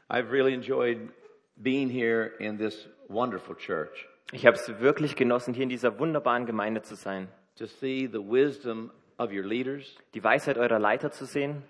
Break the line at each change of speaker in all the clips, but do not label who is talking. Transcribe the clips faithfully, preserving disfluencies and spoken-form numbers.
I've really enjoyed being here in this wonderful church,
Ich habe es wirklich genossen, hier in dieser wunderbaren Gemeinde zu sein.
to see the wisdom of your leaders,
Die Weisheit eurer Leiter zu sehen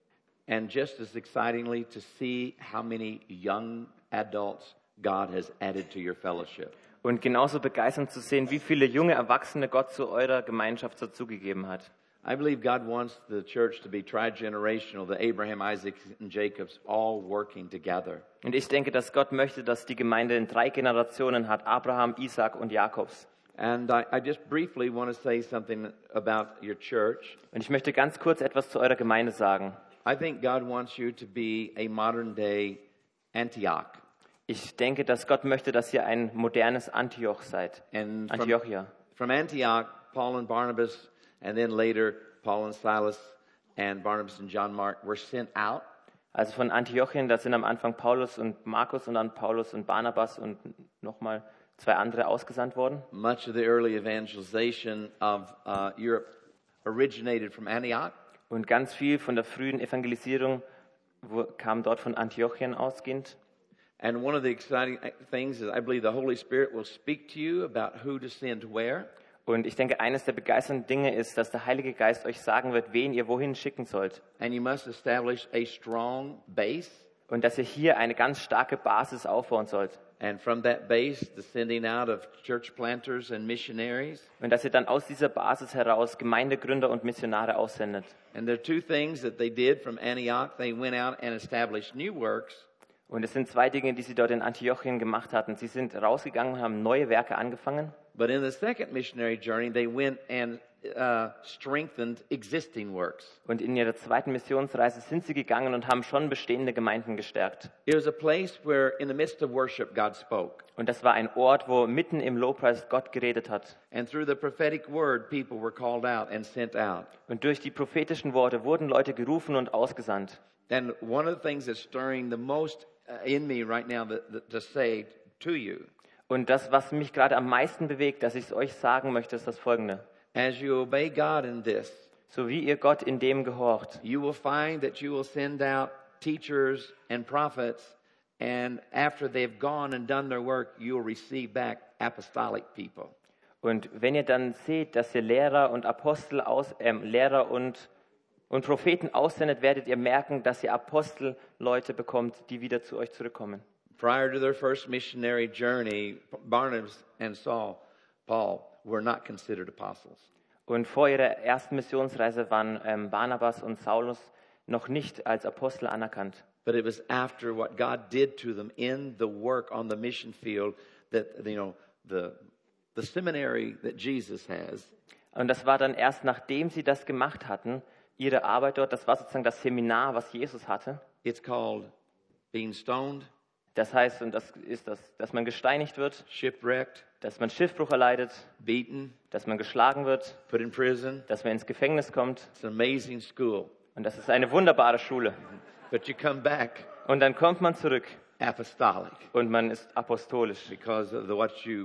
and just as excitingly, to see how many young adults God has added to your fellowship.
und genauso begeisternd zu sehen, wie viele junge Erwachsene Gott zu eurer Gemeinschaft dazugegeben hat.
I believe God wants the church to be tri-generational, the Abraham, Isaac, and Jacobs all working together.
Und ich denke, dass Gott möchte, dass die Gemeinde in drei Generationen hat, Abraham, Isaac und Jakobs.
And I, I just briefly want to say something about your church.
Und ich möchte ganz kurz etwas zu eurer Gemeinde sagen.
I think God wants you to be a modern-day Antioch.
Ich denke, dass Gott möchte, dass ihr ein modernes Antioch seid.
And from,
Antiochia.
from Antioch, Paul and Barnabas, and then later Paul and Silas and Barnabas and John Mark were sent out.
Also von Antiochien, da sind am Anfang Paulus und Markus und dann Paulus und Barnabas und nochmal zwei andere ausgesandt worden.
Much of the early evangelization of uh, Europe originated from Antioch.
Und ganz viel von der frühen Evangelisierung wo, kam dort von Antiochien ausgehend.
And one of the exciting things is I believe the Holy Spirit will speak to you about who to send where.
Und ich denke, eines der begeisternden Dinge ist, dass der Heilige Geist euch sagen wird, wen ihr wohin schicken sollt.
And you must establish a strong base.
Und dass ihr hier eine ganz starke Basis aufbauen sollt.
And from that base, the sending out of church planters and missionaries.
Und dass ihr dann aus dieser Basis heraus Gemeindegründer und Missionare aussendet.
And there are two things that they did from Antioch. They went out and established new works.
Und es sind zwei Dinge, die sie dort in Antiochien gemacht hatten. Sie sind rausgegangen und haben neue Werke angefangen.
But in the second missionary journey, they went and uh, strengthened existing works.
Und in ihrer zweiten Missionsreise sind sie gegangen und haben schon bestehende Gemeinden gestärkt.
It was a place where, in the midst of worship, God spoke.
Und das war ein Ort, wo mitten im Lobpreis Gott geredet hat.
And through the prophetic word, people were called out and sent out.
Und durch die prophetischen Worte wurden Leute gerufen und ausgesandt.
And one of the things that's stirring the most uh, in me right now that, that, to say to you,
Und das, was mich gerade am meisten bewegt, dass ich es euch sagen möchte, ist das Folgende.
as you obey God in this,
So wie ihr Gott in dem gehorcht,
you will find that you will send out teachers and prophets, and after they've gone and done their work, you'll receive back apostolic people.
und wenn ihr dann seht, dass ihr Lehrer und Apostel aus, äh, Lehrer und, und Propheten aussendet, werdet ihr merken, dass ihr Apostelleute bekommt, die wieder zu euch zurückkommen.
Prior to their first missionary journey, Barnabas and Saul, Paul, were not considered apostles.
Und vor ihrer ersten Missionsreise waren ähm, Barnabas und Saulus noch nicht als Apostel anerkannt.
But it was after what God did to them in the work on the mission field that, you know, the, the seminary that Jesus has,
Und das war dann erst, nachdem sie das gemacht hatten, ihre Arbeit dort, das war sozusagen das Seminar, was Jesus hatte.
it's called being stoned,
Das heißt, und das ist das, dass man gesteinigt wird,
shipwrecked,
dass man Schiffbruch erleidet,
beaten,
dass man geschlagen wird,
put in prison.
dass man ins Gefängnis kommt.
It's an amazing school.
Und das ist eine wunderbare Schule.
But you come back
Und dann kommt man zurück
apostolic
und man ist apostolisch.
because of the, what you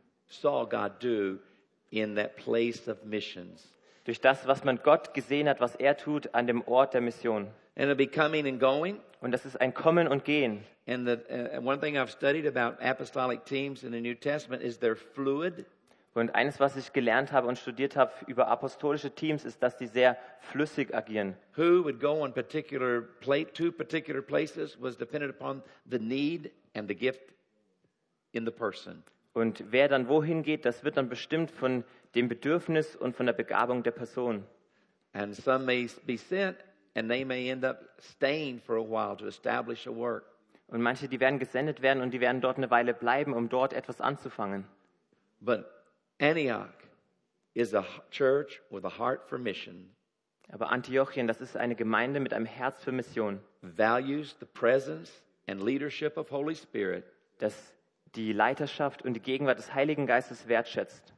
saw God do in that place of missions.
Durch das, was man Gott gesehen hat, was er tut an dem Ort der Mission.
And it'll be coming and going.
Und das ist ein Kommen und Gehen.
And the uh, one thing I've studied about apostolic teams in the New Testament is they're fluid.
Und eines, was ich gelernt habe und studiert habe über apostolische Teams, ist, dass die sehr flüssig agieren.
Who would go on particular pla- to particular places was dependent upon the need and the gift in the person.
Und wer dann wohin geht, das wird dann bestimmt von dem Bedürfnis und von der Begabung der Person.
And some may be sent and they may end up staying for a while to establish a work.
Und manche, die werden gesendet werden und die werden dort eine Weile bleiben, um dort etwas anzufangen.
But Antioch is a h- church with a heart for mission,
Aber Antiochien, das ist eine Gemeinde mit einem Herz für Mission,
values the presence and leadership of Holy Spirit,
das die Leiterschaft und die Gegenwart des Heiligen Geistes wertschätzt,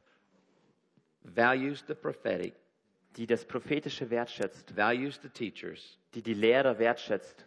values the prophetic,
die das Prophetische wertschätzt,
values the teachers,
die die Lehrer wertschätzt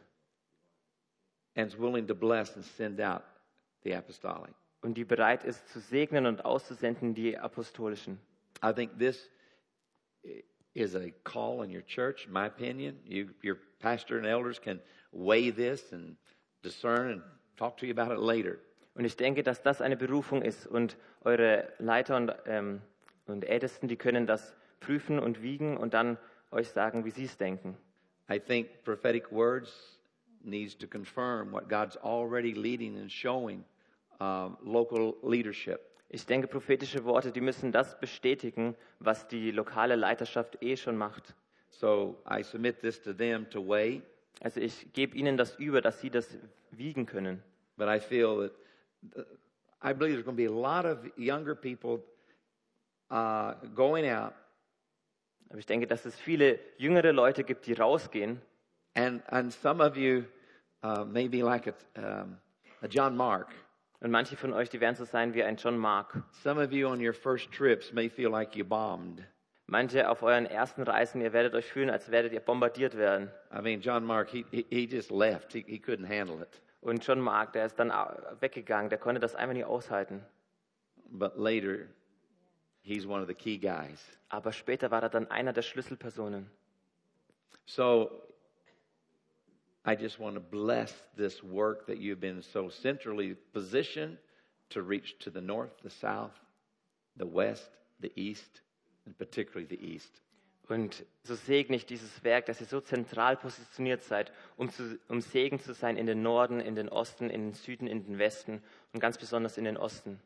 and is willing to bless and send out the apostolic.
und die bereit ist zu segnen und auszusenden die Apostolischen.
I think this i- is a call in your church, in my opinion. You, your pastor and elders can weigh this and discern and talk to you about it later.
Und ich denke, dass das eine Berufung ist. Und eure Leiter und, ähm, und Ältesten, die können das prüfen und wiegen und dann euch sagen, wie sie es denken.
I think prophetic words needs to confirm what God's already leading and showing um, local leadership.
Ich denke, prophetische Worte, die müssen das bestätigen, was die lokale Leiterschaft eh schon macht.
So I submit this to them to weigh,
Also ich gebe ihnen das über, dass sie das wiegen können.
but I feel that uh, I believe there's going to be a lot of younger people uh, going out
Aber ich denke, dass es viele jüngere Leute gibt, die rausgehen.
and and some of you uh, may be like a, um, a John Mark.
Und manche von euch, die werden so sein wie ein John Mark.
Some of you on your first trips may feel like you bombed.
Manche auf euren ersten Reisen, ihr werdet euch fühlen, als werdet ihr bombardiert werden.
I mean, John Mark, he he, he just left. He, he couldn't handle it.
Und John Mark, der ist dann weggegangen, der konnte das einfach nicht aushalten.
But later, he's one of the key guys.
Aber später war er dann einer der Schlüsselpersonen.
So I just want to bless this work that you've been so centrally positioned to reach to the north, the south, the west, the east, and particularly the east.
Und so segne ich dieses Werk, dass ihr so zentral positioniert seid, um, zu, um Segen zu sein in den Norden, in den Osten, in den Süden, in den Westen und ganz besonders in den Osten.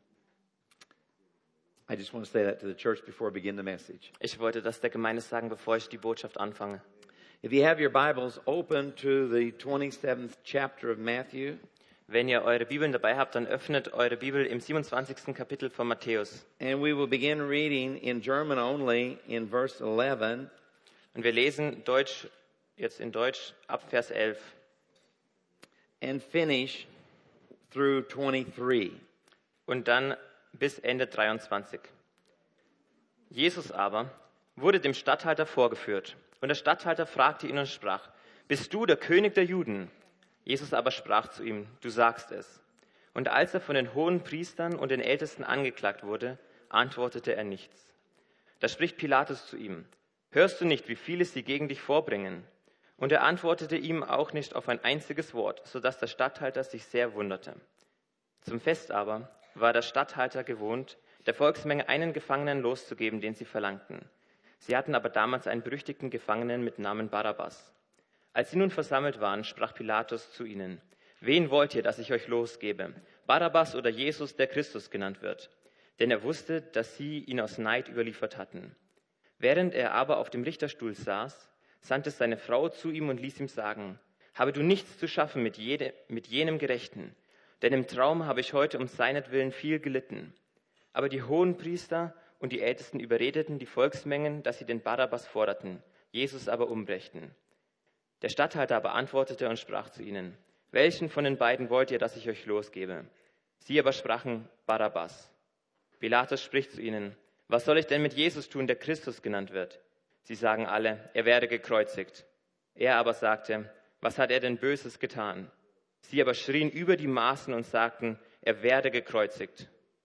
I just want to say that to the church before I begin the message.
Ich wollte das der Gemeinde sagen, bevor ich die Botschaft anfange.
If you have your Bibles open to the twenty-seventh chapter of Matthew,
Wenn ihr eure Bibeln dabei habt, dann öffnet eure Bibel im siebenundzwanzigsten Kapitel von Matthäus.
and we will begin reading in German only in verse eleven.
Und wir lesen Deutsch, jetzt in Deutsch ab Vers elf
and finish through twenty-three.
und dann bis Ende dreiundzwanzig. Jesus aber wurde dem Statthalter vorgeführt. Und der Statthalter fragte ihn und sprach: Bist du der König der Juden? Jesus aber sprach zu ihm: Du sagst es. Und als er von den hohen Priestern und den Ältesten angeklagt wurde, antwortete er nichts. Da spricht Pilatus zu ihm: Hörst du nicht, wie viele sie gegen dich vorbringen? Und er antwortete ihm auch nicht auf ein einziges Wort, sodass der Statthalter sich sehr wunderte. Zum Fest aber war der Statthalter gewohnt, der Volksmenge einen Gefangenen loszugeben, den sie verlangten. Sie hatten aber damals einen berüchtigten Gefangenen mit Namen Barabbas. Als sie nun versammelt waren, sprach Pilatus zu ihnen: Wen wollt ihr, dass ich euch losgebe? Barabbas oder Jesus, der Christus genannt wird? Denn er wusste, dass sie ihn aus Neid überliefert hatten. Während er aber auf dem Richterstuhl saß, sandte seine Frau zu ihm und ließ ihm sagen: Habe du nichts zu schaffen mit, jede, mit jenem Gerechten? Denn im Traum habe ich heute um seinetwillen viel gelitten. Aber die Hohenpriester und die Ältesten überredeten die Volksmengen, dass sie den Barabbas forderten, Jesus aber umbrächten. Der Statthalter aber antwortete und sprach zu ihnen: Welchen von den beiden wollt ihr, dass ich euch losgebe? Sie aber sprachen: Barabbas. Pilatus spricht zu ihnen: Was soll ich denn mit Jesus tun, der Christus genannt wird? Sie sagen alle: Er werde gekreuzigt. Er aber sagte: Was hat er denn Böses getan? Sie aber schrien über die Maßen und sagten: Er werde gekreuzigt.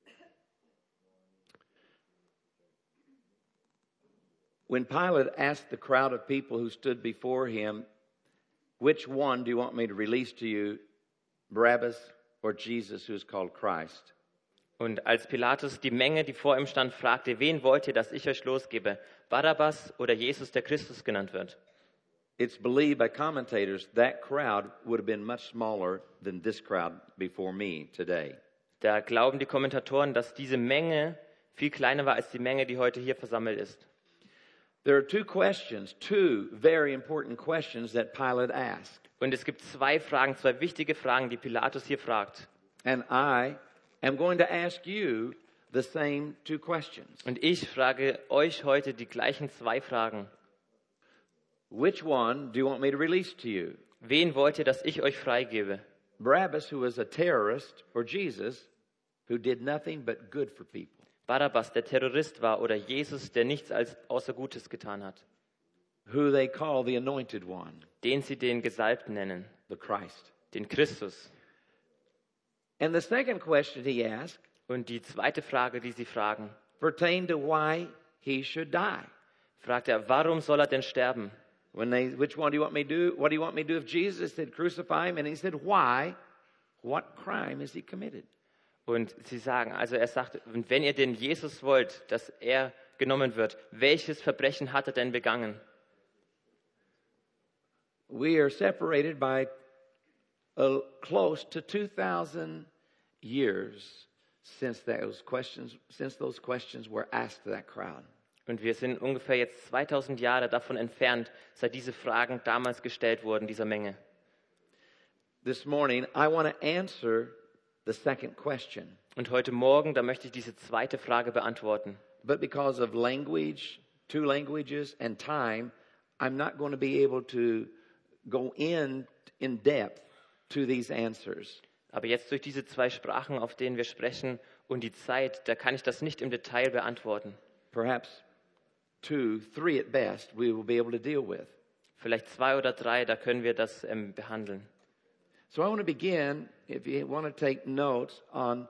When Pilate asked the crowd of people who stood before him, which one do you want me to release to you, Barabbas or Jesus, who is called Christ?
Und als Pilatus die Menge, die vor ihm stand, fragte: Wen wollt ihr, dass ich euch losgebe? Barabbas oder Jesus, der Christus genannt wird?
It's believed by commentators that crowd would have been much smaller than this crowd before me today.
Da glauben die Kommentatoren, dass diese Menge viel kleiner war als die Menge, die heute hier versammelt ist.
There are two questions, two very important questions that Pilate asked.
Und es gibt zwei Fragen, zwei wichtige Fragen, die Pilatus hier fragt.
And I am going to ask you the same two questions.
Und ich frage euch heute die gleichen zwei Fragen.
Which one do you want me to release to you?
Wen wollt ihr, dass ich euch freigebe?
Barabbas, who was a terrorist, or Jesus, who did nothing but good for people?
Barabbas, der Terrorist war, oder Jesus, der nichts als außer Gutes getan hat?
Who they call the anointed one,
Den sie den Gesalbten nennen,
the Christ.
den Christus.
And the second question he asked
Und die zweite Frage, die sie fragen,
pertained to why he should die.
fragt er: Warum soll er denn sterben?
When they, which one do you want me to do? What do you want me to do if Jesus said, crucify him? And he said, why? What crime has he committed?
Und sie sagen, also er sagt, wenn ihr den Jesus wollt, dass er genommen wird, welches Verbrechen hat er denn begangen?
We are separated by uh, close to two thousand years since those questions, since those questions were asked to that crowd.
Und wir sind ungefähr jetzt zweitausend Jahre davon entfernt, seit diese Fragen damals gestellt wurden, dieser Menge.
This morning, I want to answer the second question.
Und heute Morgen, da möchte ich diese zweite Frage beantworten.
But because of language, two languages, and time, I'm not going to be able to go in in depth to these answers.
Aber jetzt durch diese zwei Sprachen, auf denen wir sprechen, und die Zeit, da kann ich das nicht im Detail beantworten.
Perhaps two, three at best, we will be able to deal with.
Vielleicht zwei oder drei, da können wir das ähm, behandeln.
So I want to begin, if you want to take notes, on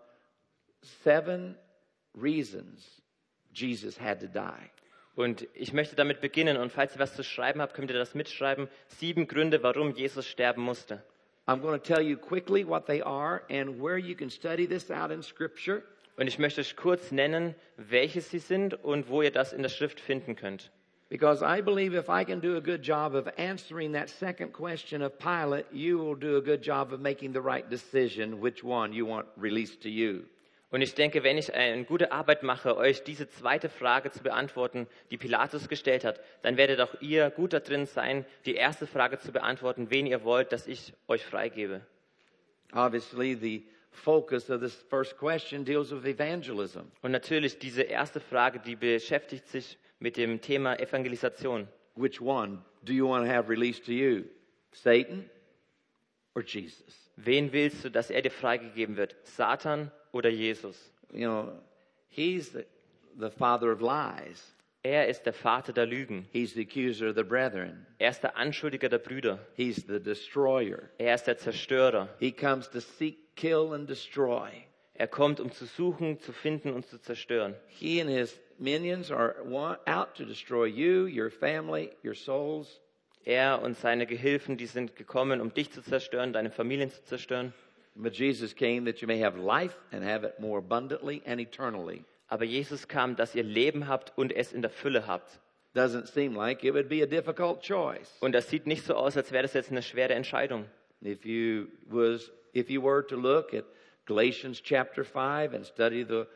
seven reasons Jesus had to die.
Und ich möchte damit beginnen, und falls ihr was zu schreiben habt, könnt ihr das mitschreiben. Sieben Gründe, warum Jesus sterben musste.
I'm going to tell you quickly what they are and where you can study this out in Scripture.
Und ich möchte euch kurz nennen, welche sie sind und wo ihr das in der Schrift finden könnt.
Because I believe if I can do a good job of answering that second question of Pilate, you will do a good job of making the right decision which one you want released to you.
Und ich denke, wenn ich eine gute Arbeit mache, euch diese zweite Frage zu beantworten, die Pilatus gestellt hat, dann werdet auch ihr gut da drin sein, die erste Frage zu beantworten, wen ihr wollt, dass ich euch freigebe.
Obviously, the focus of this first question deals with evangelism.
Und natürlich, diese erste Frage, die beschäftigt sich mit dem Thema Evangelisation.
Which one do you want to have released to you? Satan or Jesus?
Wen willst du, dass er dir freigegeben wird? Satan oder Jesus?
You know, he's the, the father of lies.
Er ist der Vater der Lügen.
He's the accuser of the brethren.
Er ist der Anschuldiger der Brüder.
He's the destroyer.
Er ist der Zerstörer.
He comes to seek, kill, and destroy.
Er kommt, um zu suchen, zu finden und zu zerstören.
He and his minions are want, out to destroy you, your family, your souls.
Er und seine Gehilfen, die sind gekommen, um dich zu zerstören, deine Familien zu zerstören.
But Jesus came that you may have life and have it more abundantly and eternally.
Aber Jesus kam, dass ihr Leben habt und es in der Fülle habt.
Doesn't seem like it would be a difficult choice.
Und das sieht nicht so aus, als wäre das jetzt eine schwere Entscheidung.
If you was, if you were to look at Galatians chapter five and study the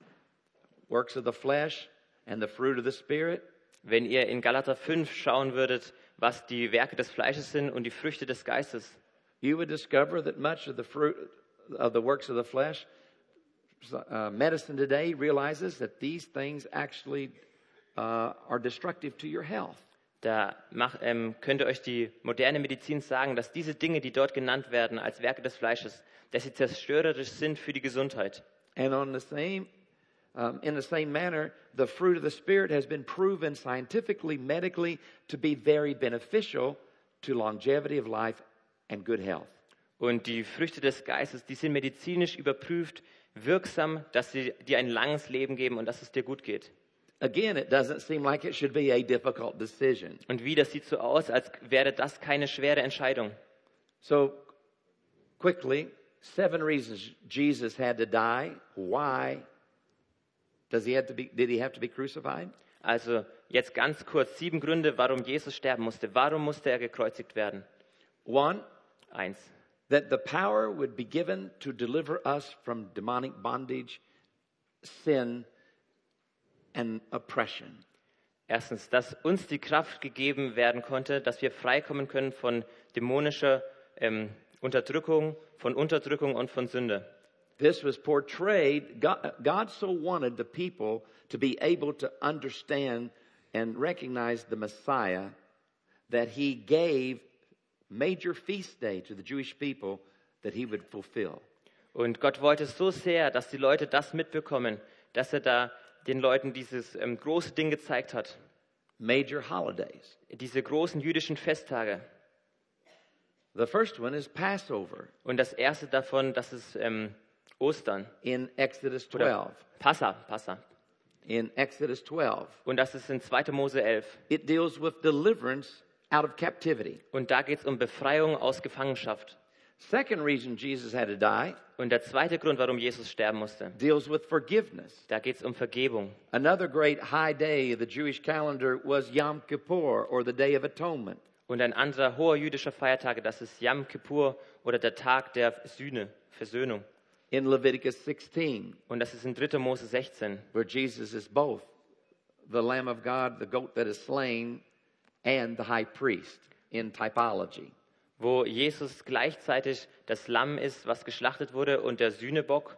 works of the flesh and the fruit of the Spirit.
Wenn ihr in Galater fünf schauen würdet, was die Werke des Fleisches sind und die Früchte des Geistes,
you would discover that much of the fruit of the works of the flesh, uh, medicine today realizes that these things actually uh, are destructive to your health.
Da mach, ähm, könnte euch die moderne Medizin sagen, dass diese Dinge, die dort genannt werden als Werke des Fleisches, dass sie zerstörerisch sind für die Gesundheit.
And on the same, um, in the same manner, the fruit of the Spirit has been proven scientifically, medically, to be very beneficial to longevity of life and good health.
Und die Früchte des Geistes, die sind medizinisch überprüft, wirksam, dass sie dir ein langes Leben geben und dass es dir gut geht.
Again, it doesn't seem like it should be a difficult decision.
Und wie, das sieht so aus, als wäre das keine schwere Entscheidung.
So, quickly, seven reasons Jesus had to die. Why does he have to be, did he have to be crucified?
Also jetzt ganz kurz, sieben Gründe, warum Jesus sterben musste. Warum musste er gekreuzigt werden?
One,
Eins,
that the power would be given to deliver us from demonic bondage, sin, and oppression.
erstens, dass uns die Kraft gegeben werden konnte, dass wir freikommen können von dämonischer ähm, Unterdrückung, von Unterdrückung und von Sünde.
This was portrayed, God, God so wanted the people to be able to understand and recognize the Messiah that he gave major feast day to the Jewish people that he would fulfill.
Und Gott wollte so sehr, dass die Leute das mitbekommen, dass er da den Leuten dieses ähm, große Ding gezeigt hat.
Major holidays.
Diese großen jüdischen Festtage.
The first one is Passover
Und das erste davon, das ist ähm, Ostern.
in Exodus
Oder
twelve.
Passa, Passa.
In Exodus twelve.
Und das ist in zweiter Mose elf.
It deals with deliverance out of captivity.
Und da geht es um Befreiung aus Gefangenschaft.
Second reason Jesus had to die
Und der zweite Grund, warum Jesus sterben musste,
deals with forgiveness.
da geht es um Vergebung.
Another great high day of the Jewish calendar was Yom Kippur, or the Day of Atonement.
Und ein anderer hoher jüdischer Feiertag, das ist Yom Kippur oder der Tag der Sühne, Versöhnung.
In Leviticus sixteen,
Und das ist in dritter Mose sechzehn,
where Jesus is both the Lamb of God, the goat that is slain, and the high priest in typology.
wo Jesus gleichzeitig das Lamm ist, was geschlachtet wurde, und der Sühnebock.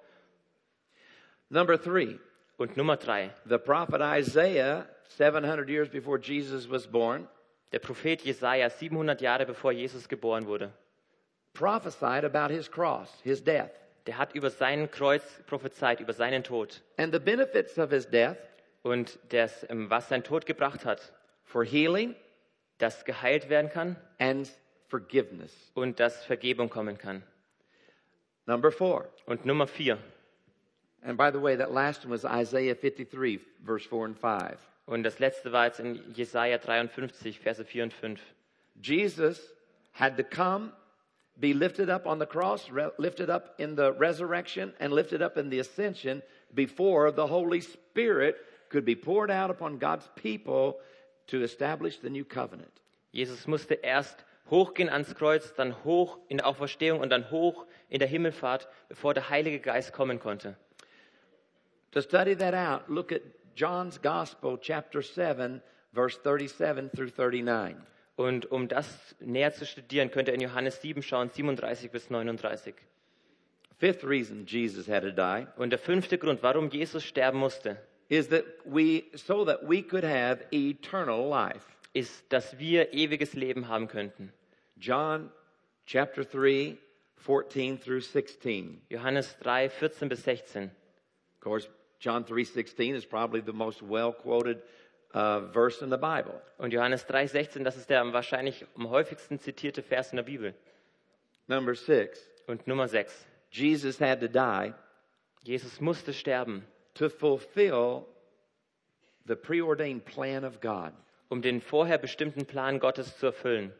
Number three,
Und Nummer drei,
the prophet Isaiah, seven hundred years before Jesus was born,
der Prophet Jesaja, siebenhundert Jahre bevor Jesus geboren wurde,
prophesied about his cross, his death,
der hat über sein Kreuz prophezeit, über seinen Tod.
and the benefits of his death
Und das, ähm, was sein Tod gebracht hat,
for healing
dass geheilt werden kann
and forgiveness.
und dass Vergebung kommen kann.
Number four,
Und Nummer vier,
and by the way, that last one was Isaiah fifty-three, verse four and five.
und das letzte war jetzt in Jesaja dreiundfünfzig, Verse vier und fünf.
Jesus had to come, be lifted up on the cross, re- lifted up in the resurrection, and lifted up in the ascension before the Holy Spirit could be poured out upon God's people to establish the new covenant.
Jesus musste erst hochgehen ans Kreuz, dann hoch in der Auferstehung und dann hoch in der Himmelfahrt, bevor der Heilige Geist kommen konnte.
To study that out, look at John's Gospel, chapter seven, verse thirty-seven through thirty-nine.
Und um das näher zu studieren, könnt ihr in Johannes sieben schauen, siebenunddreißig bis neununddreißig.
Fifth reason Jesus had to die
Und der fünfte Grund, warum Jesus sterben musste,
is that we, so that we could have eternal life.
ist, dass wir ewiges Leben haben könnten.
John chapter three, fourteen through sixteen.
Johannes drei, vierzehn bis sechzehn.
Of course, John three sixteen is probably the most well-quoted uh, verse in the Bible.
Und Johannes drei, sechzehn, das ist der am wahrscheinlich am häufigsten zitierte Vers in der Bibel.
Number six,
Und Nummer sechs.
Jesus had to die
Jesus musste sterben,
to fulfill the preordained plan of God.
um den vorher bestimmten Plan Gottes zu erfüllen.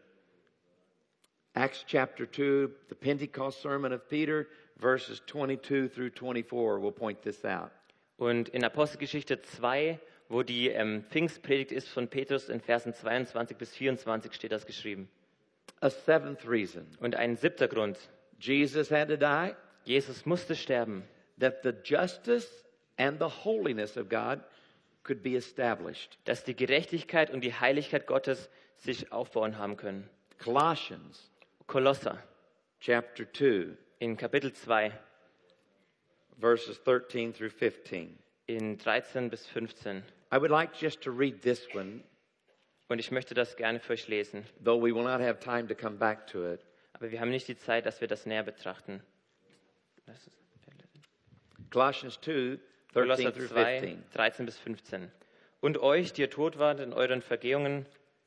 Acts chapter two, the Pentecost sermon of Peter, verses twenty-two through twenty-four will point this out.
Und in Apostelgeschichte zwei, wo die ähm, Pfingstpredigt ist von Petrus, in Versen zweiundzwanzig bis vierundzwanzig steht das geschrieben.
A seventh reason,
Und ein siebter Grund.
Jesus had to die,
Jesus musste sterben,
that the justice and the holiness of God could be established.
dass die Gerechtigkeit und die Heiligkeit Gottes sich aufbauen haben können.
Colossians
Kolosser
chapter two,
in Kapitel zwei,
verses thirteen through fifteen.
in dreizehn bis fünfzehn.
I would like just to read this one,
Und ich möchte das gerne für euch lesen.
though we will not have time to come back to it.
Aber wir haben nicht die Zeit, dass wir das näher betrachten. Das ist
Colossians two, thirteen
Kolosser
through
zwei,
fifteen.
dreizehn bis fünfzehn. Und euch, die ihr tot wart in euren Vergehungen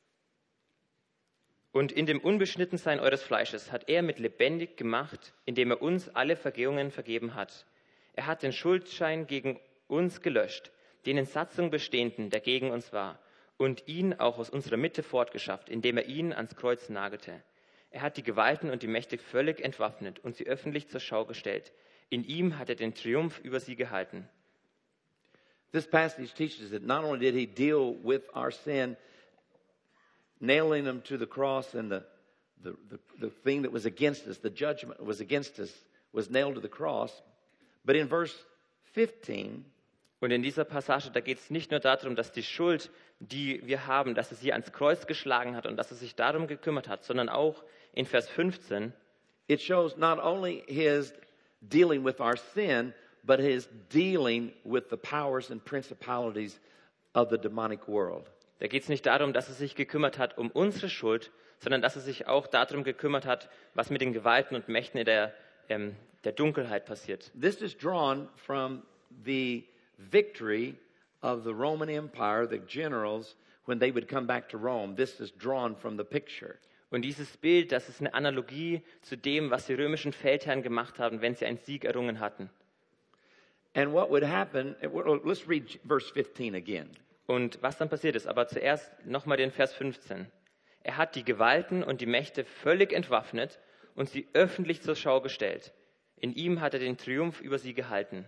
und in dem Unbeschnittensein eures Fleisches, hat er mit lebendig gemacht, indem er uns alle Vergehungen vergeben hat. Er hat den Schuldschein gegen uns gelöscht, den in Satzung bestehenden, der gegen uns war, und ihn auch aus unserer Mitte fortgeschafft, indem er ihn ans Kreuz nagelte. Er hat die Gewalten und die Mächte völlig entwaffnet und sie öffentlich zur Schau gestellt. In ihm hat er den Triumph über sie gehalten.
This passage teaches that not only did he deal with our sin, nailing them to the cross, and the, the, the, the thing that was against us, the judgment that was against us, was nailed to the cross, but in verse fifteen,
Und in dieser Passage, da geht es nicht nur darum, dass die Schuld, die wir haben, dass er sie ans Kreuz geschlagen hat und dass er sich darum gekümmert hat, sondern auch in Vers fünfzehn,
it shows not only his dealing with our sin, but his dealing with the powers and principalities of the demonic world.
da geht es nicht darum, dass er sich gekümmert hat um unsere Schuld, sondern dass er sich auch darum gekümmert hat, was mit den Gewalten und Mächten in der, ähm, der Dunkelheit passiert.
This is drawn from the victory of the Roman Empire, the generals, when they would come back to Rome. This is drawn from the picture.
Und dieses Bild, das ist eine Analogie zu dem, was die römischen Feldherren gemacht haben, wenn sie einen Sieg errungen hatten.
And what would happen, well, let's read verse fifteen again.
Und was dann passiert ist, aber zuerst nochmal den Vers fünfzehn. Er hat die Gewalten und die Mächte völlig entwaffnet und sie öffentlich zur Schau gestellt. In ihm hat er den Triumph über sie gehalten.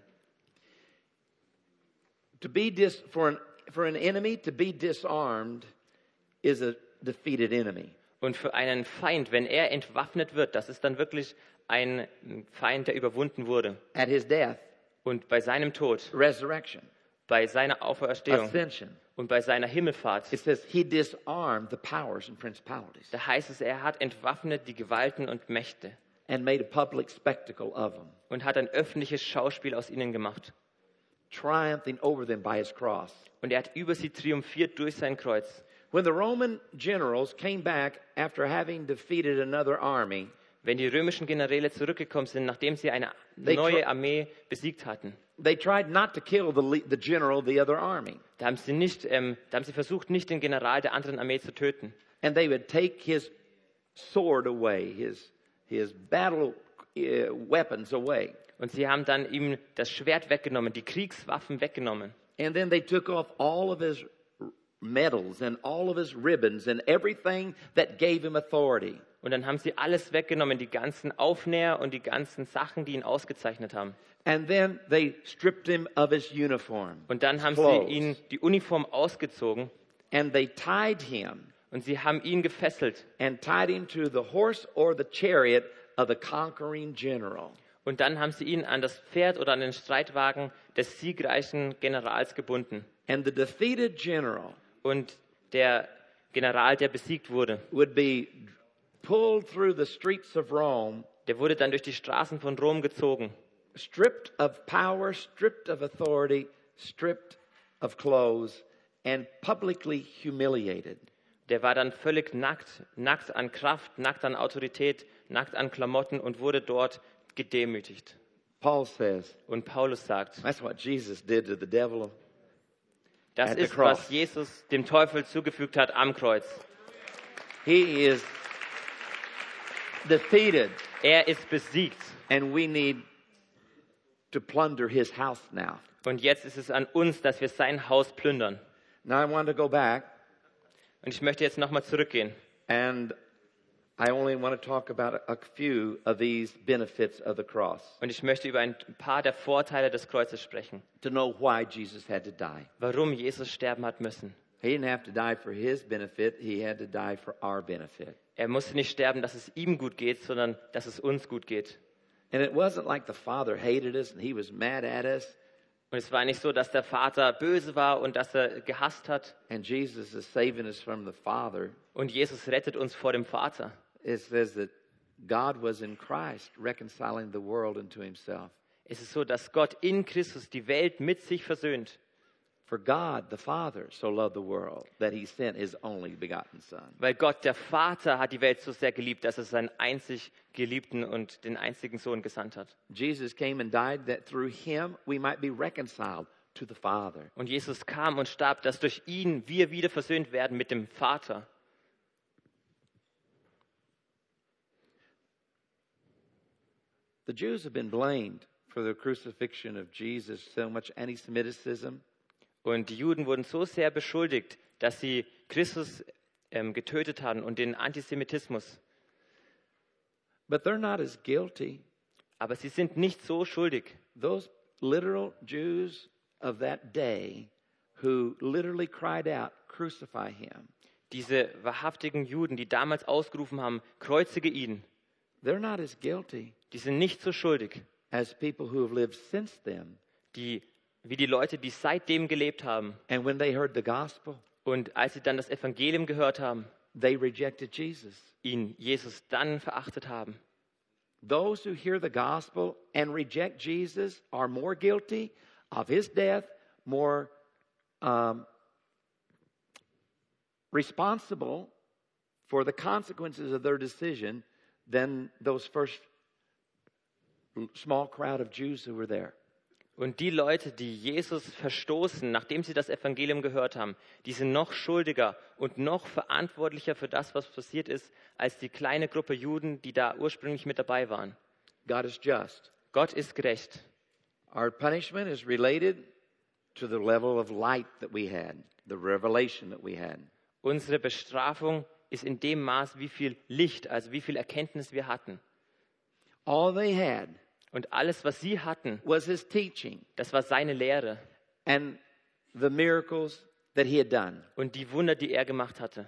To be dis, for, an, for an enemy to be disarmed is a defeated enemy.
Und für einen Feind, wenn er entwaffnet wird, das ist dann wirklich ein Feind, der überwunden wurde.
At his death,
Und bei seinem Tod,
resurrection,
bei seiner Auferstehung
ascension,
und bei seiner Himmelfahrt,
it says he disarmed the powers and principalities
da heißt es, er hat entwaffnet die Gewalten und Mächte
and made a public spectacle of them,
und hat ein öffentliches Schauspiel aus ihnen gemacht.
triumphing over them by his cross.
Und er hat über sie triumphiert durch sein Kreuz.
When the Roman generals came back after having defeated another army,
Wenn die römischen Generäle zurückgekommen sind, nachdem sie eine
They
neue
tr-
Armee besiegt hatten,
they tried not to kill the, le- the general of the other army.
da haben sie nicht, ähm, da haben sie versucht, nicht den General der anderen Armee zu töten.
And they would take his sword away, his, his battle uh, weapons away.
Und sie haben dann ihm das Schwert weggenommen, die Kriegswaffen weggenommen.
And then they took off all of his medals and all of his ribbons and everything that gave him authority.
Und dann haben sie alles weggenommen, die ganzen Aufnäher und die ganzen Sachen, die ihn ausgezeichnet haben.
And then they stripped him of his uniform,
Und dann
his
haben sie
clothes.
ihn die Uniform ausgezogen
And they tied him
und sie haben ihn gefesselt.
and tied him to the horse or the chariot of the conquering general.
Und dann haben sie ihn an das Pferd oder an den Streitwagen des siegreichen Generals gebunden.
And the defeated general
Und der General, der besiegt wurde,
would be pulled through the streets of Rome,
der wurde dann durch die Straßen von Rom gezogen.
stripped of power, stripped of authority, stripped of clothes, and publicly humiliated.
Der war dann völlig nackt, nackt an Kraft, nackt an Autorität, nackt an Klamotten und wurde dort gedemütigt.
Paul says,
Und Paulus sagt,
that's what Jesus did to the devil.
das
At the
ist,
cross.
was Jesus dem Teufel zugefügt hat am Kreuz.
He is defeated,
Er ist besiegt.
and we need to plunder his house now.
Und jetzt ist es an uns, dass wir sein Haus plündern.
Now I want to go back,
Und ich möchte jetzt nochmal zurückgehen.
and I only want to talk about a few of these benefits of the cross
Und ich möchte über ein paar der Vorteile des Kreuzes sprechen.
to know why Jesus had to die.
Warum Jesus sterben hat müssen.
He didn't have to die for his benefit, he had to die for our benefit.
Er musste nicht sterben, dass es ihm gut geht, sondern dass es uns gut geht.
And it wasn't like the Father hated us and he was mad at us,
Und es war nicht so, dass der Vater böse war und dass er gehasst hat.
and Jesus is saving us from the Father.
Und Jesus rettet uns vor dem Vater.
It says that God was in Christ reconciling the world unto himself.
Es ist so, dass Gott in Christus die Welt mit sich versöhnt.
For God, the Father, so loved the world that he sent his only begotten Son.
Weil Gott, der Vater, hat die Welt so sehr geliebt, dass er seinen einzig Geliebten und den einzigen Sohn gesandt hat.
Jesus came and died that through him we might be reconciled to the Father.
Und Jesus kam und starb, dass durch ihn wir wieder versöhnt werden mit dem Vater.
The Jews have been blamed for the crucifixion of Jesus, so much anti-Semitism.
Und die Juden wurden so sehr beschuldigt, dass sie Christus ähm, getötet haben und den Antisemitismus.
But they're not as guilty.
Aber sie sind nicht so schuldig.
Those literal Jews of that day who literally cried out, crucify him.
Diese wahrhaftigen Juden, die damals ausgerufen haben, kreuzige ihn,
They're not as guilty
die sind nicht so schuldig,
as people who have lived since then.
die, wie die Leute, die seitdem gelebt haben.
And when they heard the gospel,
Und als sie dann das Evangelium gehört haben,
they rejected Jesus.
ihn Jesus dann verachtet haben.
Those who hear the gospel and reject Jesus are more guilty of his death, more um, responsible for the consequences of their decision than those first small crowd of Jews who were there.
Und die Leute, die Jesus verstoßen, nachdem sie das Evangelium gehört haben, die sind noch schuldiger und noch verantwortlicher für das, was passiert ist, als die kleine Gruppe Juden, die da ursprünglich mit dabei waren.
God is just.
Gott ist gerecht.
Our punishment is related to the level of light that we had, the revelation that we had.
Unsere Bestrafung ist in dem Maß, wie viel Licht, also wie viel Erkenntnis wir hatten.
All they had
Und alles, was sie hatten,
was his teaching
das war seine Lehre
and the miracles that he had done.
und die Wunder, die er gemacht hatte.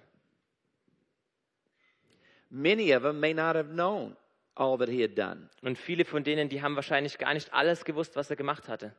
Many of them may not have known all that he had done.
Und viele von denen, die haben wahrscheinlich gar nicht alles gewusst, was er gemacht hatte.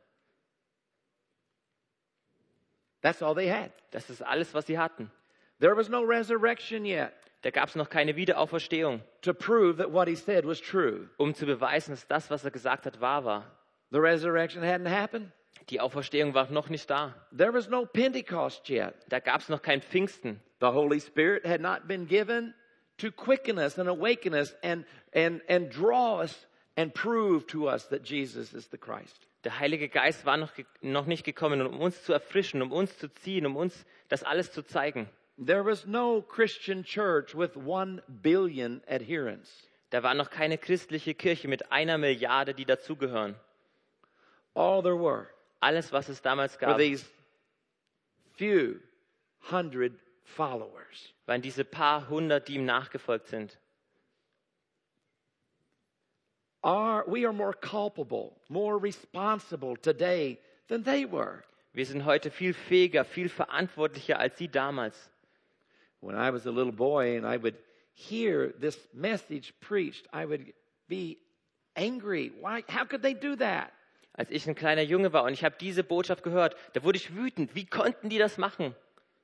That's all they had.
Das ist alles, was sie hatten.
There was no resurrection yet
Da gab es noch keine Wiederauferstehung,
to prove that what he said was true.
um zu beweisen, dass das, was er gesagt hat, wahr war.
The resurrection hadn't happened.
Die Auferstehung war noch nicht da.
There was no Pentecost yet.
Da gab es noch kein Pfingsten.
The Holy Spirit had not been given to quicken us and awaken us and, and, and draw us and prove to us that Jesus is the Christ.
Der Heilige Geist war noch, ge- noch nicht gekommen, um uns zu erfrischen, um uns zu ziehen, um uns das alles zu zeigen.
There was no Christian church with one billion adherents.
Da war noch keine christliche Kirche mit einer Milliarde, die dazugehören.
All there were
Alles, was es damals
were
gab,
these few hundred followers.
waren diese paar hundert, die ihm nachgefolgt sind.
Are, we are more culpable, more responsible today than they were.
Wir sind heute viel fähiger, viel verantwortlicher als sie damals.
When I was a little boy and I would hear this message preached, I would be angry. Why? How could they do that?
Als ich ein kleiner Junge war und ich habe diese Botschaft gehört, da wurde ich wütend. Wie konnten die das machen?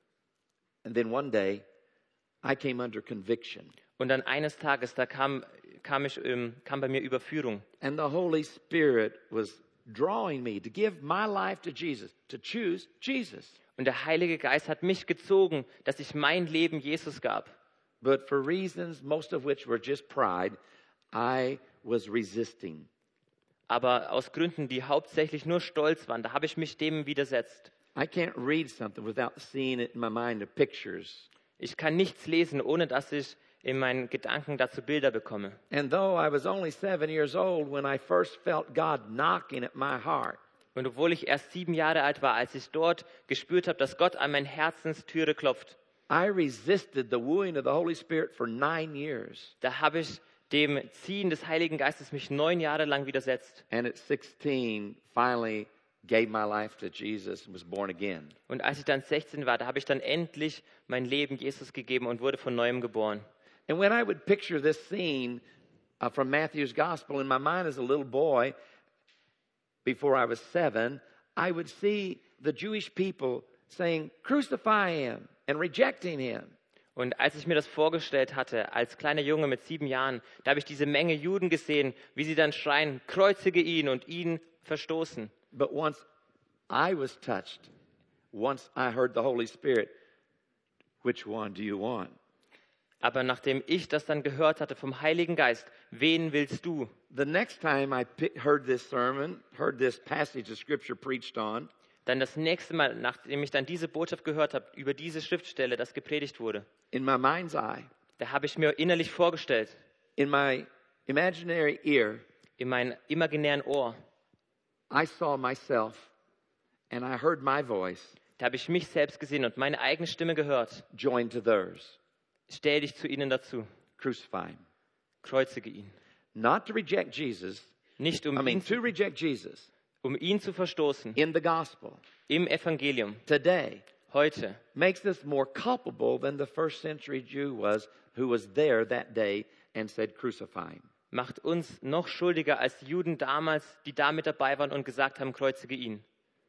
And then one day, I came under conviction.
Und dann eines Tages, da kam, kam, ich, ähm, kam bei mir Überführung.
And the Holy Spirit was drawing me to give my life to Jesus, to choose Jesus.
Und der Heilige Geist hat mich gezogen, dass ich mein Leben Jesus gab.
But for reasons, most of which were just pride, I was resisting.
Aber aus Gründen, die hauptsächlich nur Stolz waren, da habe ich mich dem widersetzt.
I can't read something without seeing it in my mind of pictures.
Ich kann nichts lesen, ohne dass ich in meinen Gedanken dazu Bilder bekomme.
And though I was only seven years old when I first felt God knocking at my heart,
Und obwohl ich erst sieben Jahre alt war, als ich dort gespürt habe, dass Gott an meine Herzenstüre klopft,
I resisted the wooing of the Holy Spirit for nine years.
da habe ich dem Ziehen des Heiligen Geistes mich neun Jahre lang widersetzt.
And at sixteen, finally gave my life to Jesus and was born again.
Und als ich dann sechzehn war, da habe ich dann endlich mein Leben Jesus gegeben und wurde von Neuem geboren.
And when I would picture this scene uh, from Matthew's Gospel in my mind as a little boy, before I was seven, I would see the Jewish people saying, "Crucify him," and rejecting him.
Und als ich mir das vorgestellt hatte, als kleiner Junge mit sieben Jahren, da habe ich diese Menge Juden gesehen, wie sie dann schreien, kreuzige ihn und ihn verstoßen.
But once I was touched, once I heard the Holy Spirit, which one do you want?
Aber nachdem ich das dann gehört hatte vom Heiligen Geist, wen willst du?
The next time I pi- heard this sermon, heard this passage of Scripture preached on,
Dann das nächste Mal, nachdem ich dann diese Botschaft gehört habe, über diese Schriftstelle, das gepredigt wurde,
in my mind's eye,
da habe ich mir innerlich vorgestellt,
in my imaginary ear,
in meinem imaginären Ohr,
I saw myself and I heard my voice
da habe ich mich selbst gesehen und meine eigene Stimme gehört.
join to theirs.
Stell dich zu ihnen dazu,
Crucify him.
kreuzige ihn.
Not to reject Jesus,
Nicht um
I mean
ihn,
to
zu,
reject Jesus
um ihn zu verstoßen,
in the gospel
im Evangelium,
today
heute,
makes us more culpable than the first century Jew was who was there that day and said, "Crucify him."
macht uns noch schuldiger als die Juden damals, die da mit dabei waren und gesagt haben, kreuzige ihn.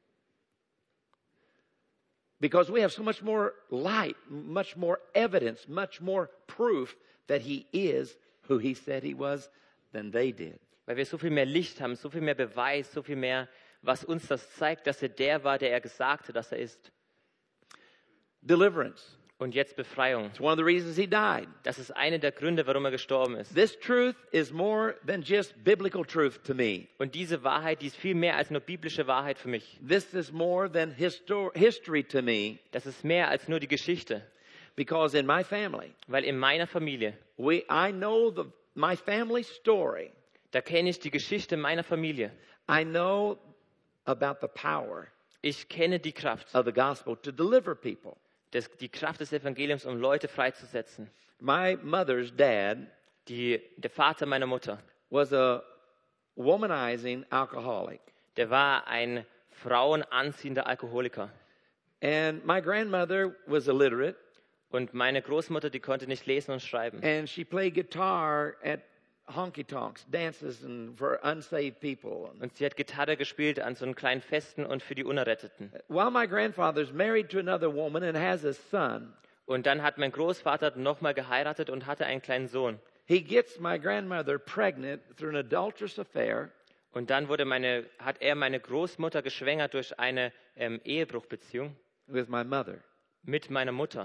Because we have so much more light, much more evidence, much more proof that he is who he said he was than they did.
Weil wir so viel mehr Licht haben, so viel mehr Beweis, so viel mehr, was uns das zeigt, dass er der war, der er gesagt hat, dass er ist.
Deliverance.
Und jetzt Befreiung.
It's one of the reasons he died.
Das ist einer der Gründe, warum er gestorben ist.
This truth is more than just biblical truth to me.
Und diese Wahrheit, die ist viel mehr als nur biblische Wahrheit für mich.
This is more than histor- history to me,
Das ist mehr als nur die Geschichte.
because in my family,
Weil in meiner Familie,
we I know the my family story.
da kenne ich die Geschichte meiner Familie.
I know about the power
Ich kenne die Kraft,
of the gospel to deliver people.
das, die Kraft des Evangeliums, um Leute freizusetzen.
My mother's dad
Die, der Vater meiner Mutter,
was a womanizing alcoholic.
der war ein frauenanziehender Alkoholiker.
And my grandmother was illiterate,
Und meine Großmutter, die konnte nicht lesen und schreiben.
and she played guitar at honky-tonks, dances and for unsaved people.
Und sie hat Gitarre gespielt an so einen kleinen Festen und für die Unerretteten.
While my grandfather's married to another woman and has a son,
Und dann hat mein Großvater nochmal geheiratet und hatte einen kleinen Sohn.
he gets my grandmother pregnant through an adulterous affair,
Und dann wurde meine, hat er meine Großmutter geschwängert durch eine ähm, Ehebruchbeziehung
with my mother.
mit meiner Mutter.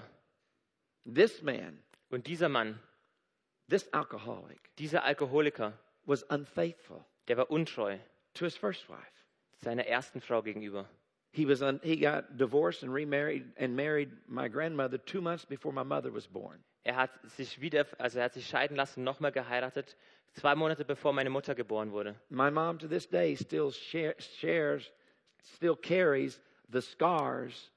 This man,
Und dieser Mann,
this alcoholic,
dieser Alkoholiker,
was unfaithful
der war untreu
to his first wife.
seiner ersten Frau gegenüber.
He was un- he got divorced and remarried and married my grandmother two months before my mother was born.
Er hat sich wieder, also er hat sich scheiden lassen, nochmal geheiratet, zwei Monate bevor meine Mutter geboren wurde.
My mom to this day still share, shares, still carries the scars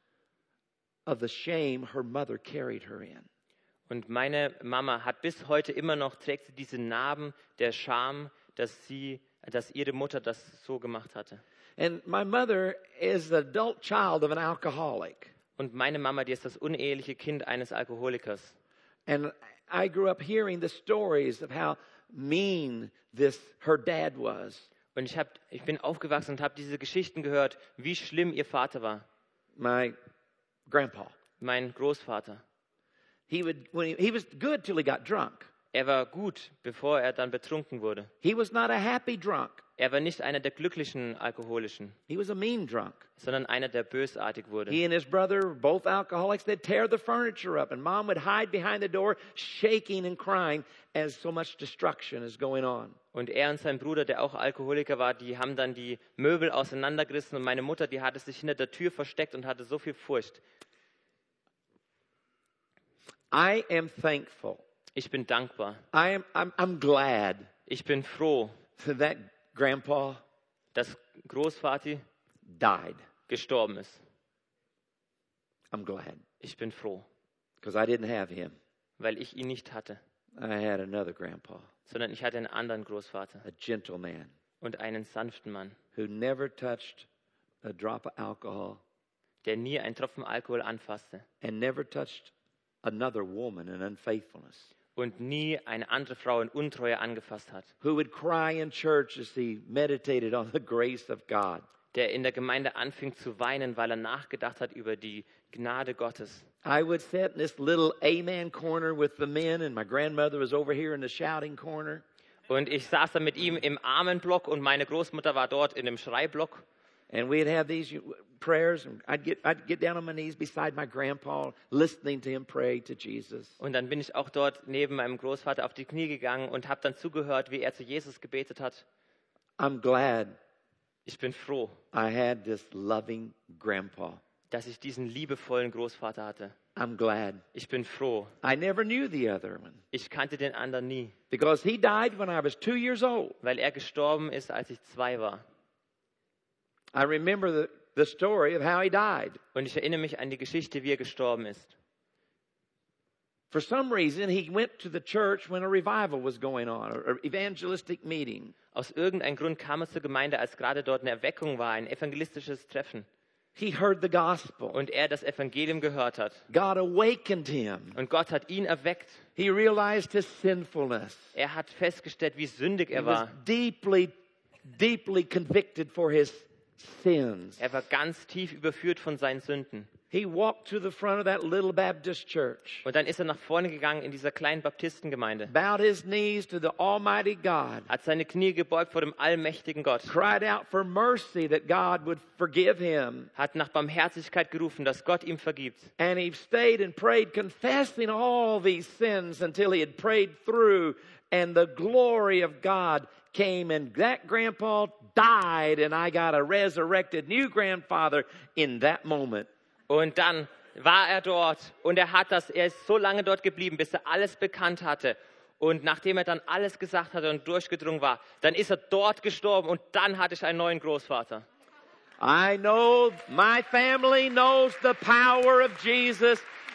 of the shame her mother carried her in.
Und meine Mama hat bis heute immer noch, trägt sie diese Narben der Scham, dass sie, dass ihre Mutter das so gemacht hatte.
And my mother is the adult child of an alcoholic.
Und meine Mama, die ist das uneheliche Kind eines Alkoholikers.
And I grew up hearing the stories of how mean this her dad was.
Und ich, hab, ich bin aufgewachsen und habe diese Geschichten gehört, wie schlimm ihr Vater war,
My grandpa.
mein Großvater.
He would when he, he was good till he got drunk.
Er war gut, bevor er dann betrunken wurde.
He was not a happy drunk.
Er war nicht einer der glücklichen Alkoholischen,
He was a mean drunk.
sondern einer, der bösartig wurde.
He and his brother, both alcoholics, they'd tear the furniture up, and mom would hide behind the door, shaking and crying as so much destruction is going on.
Und er und sein Bruder, der auch Alkoholiker war, die haben dann die Möbel auseinandergerissen und meine Mutter, die hatte sich hinter der Tür versteckt und hatte so viel Furcht.
I am thankful.
Ich bin dankbar.
I am I'm, I'm glad
Ich bin froh,
that grandpa
dass Großvati
died.
gestorben ist.
I'm glad
Ich bin froh,
because I didn't have him.
weil ich ihn nicht hatte,
I had another grandpa,
sondern ich hatte einen anderen Großvater
a gentleman
und einen sanften Mann,
who never touched a drop of alcohol
der nie einen Tropfen Alkohol anfasste
and never touched another woman in unfaithfulness.
und nie eine andere Frau in Untreue angefasst hat,
Who would cry in church as he meditated on the grace of God.
der in der Gemeinde anfing zu weinen, weil er nachgedacht hat über die Gnade Gottes.
I would sit in this little amen corner with the men, and my grandmother was over here in the shouting corner.
Und ich saß da mit ihm im Amenblock und meine Großmutter war dort in dem Schreiblock.
And we'd have these prayers, and I'd get, I'd get down on my knees beside my grandpa, listening to him pray to Jesus.
Und dann bin ich auch dort neben meinem Großvater auf die Knie gegangen und habe dann zugehört, wie er zu Jesus gebetet hat.
I'm glad
Ich bin froh,
I had this loving grandpa.
dass ich diesen liebevollen Großvater hatte.
I'm glad.
Ich bin froh.
I never knew the other one
Ich kannte den anderen nie,
because he died when I was two years old.
weil er gestorben ist, als ich zwei war.
I remember the, the story of how he died.
Und ich erinnere mich an die Geschichte, wie er gestorben ist.
For some reason, he went to the church when a revival was going on, or an evangelistic meeting.
Aus irgendeinem Grund kam er zur Gemeinde, als gerade dort eine Erweckung war, ein evangelistisches Treffen.
He heard the gospel.
Und er das Evangelium gehört hat.
God awakened him.
Und Gott hat ihn erweckt.
He realized his sinfulness.
Er hat festgestellt, wie sündig
He
er
was
war.
deeply, deeply convicted for his sins.
Er war ganz tief überführt von seinen Sünden.
He walked to the front of that little Baptist church,
Und dann ist er nach vorne gegangen in dieser kleinen Baptistengemeinde,
bowed his knees to the Almighty God,
hat seine Knie gebeugt vor dem allmächtigen Gott,
cried out for mercy that God would forgive him.
hat nach Barmherzigkeit gerufen, dass Gott ihm vergibt.
And he stayed and prayed, confessing all these sins until he had prayed through, and the glory of God came, and that grandpa died, and I got a resurrected new grandfather in that moment.
Und dann war er dort und er hat das, er ist so lange dort geblieben, bis er alles bekannt hatte. Und nachdem er dann alles gesagt hatte und durchgedrungen war, dann ist er dort gestorben und dann hatte ich einen neuen Großvater.
I know my family knows the power of Jesus,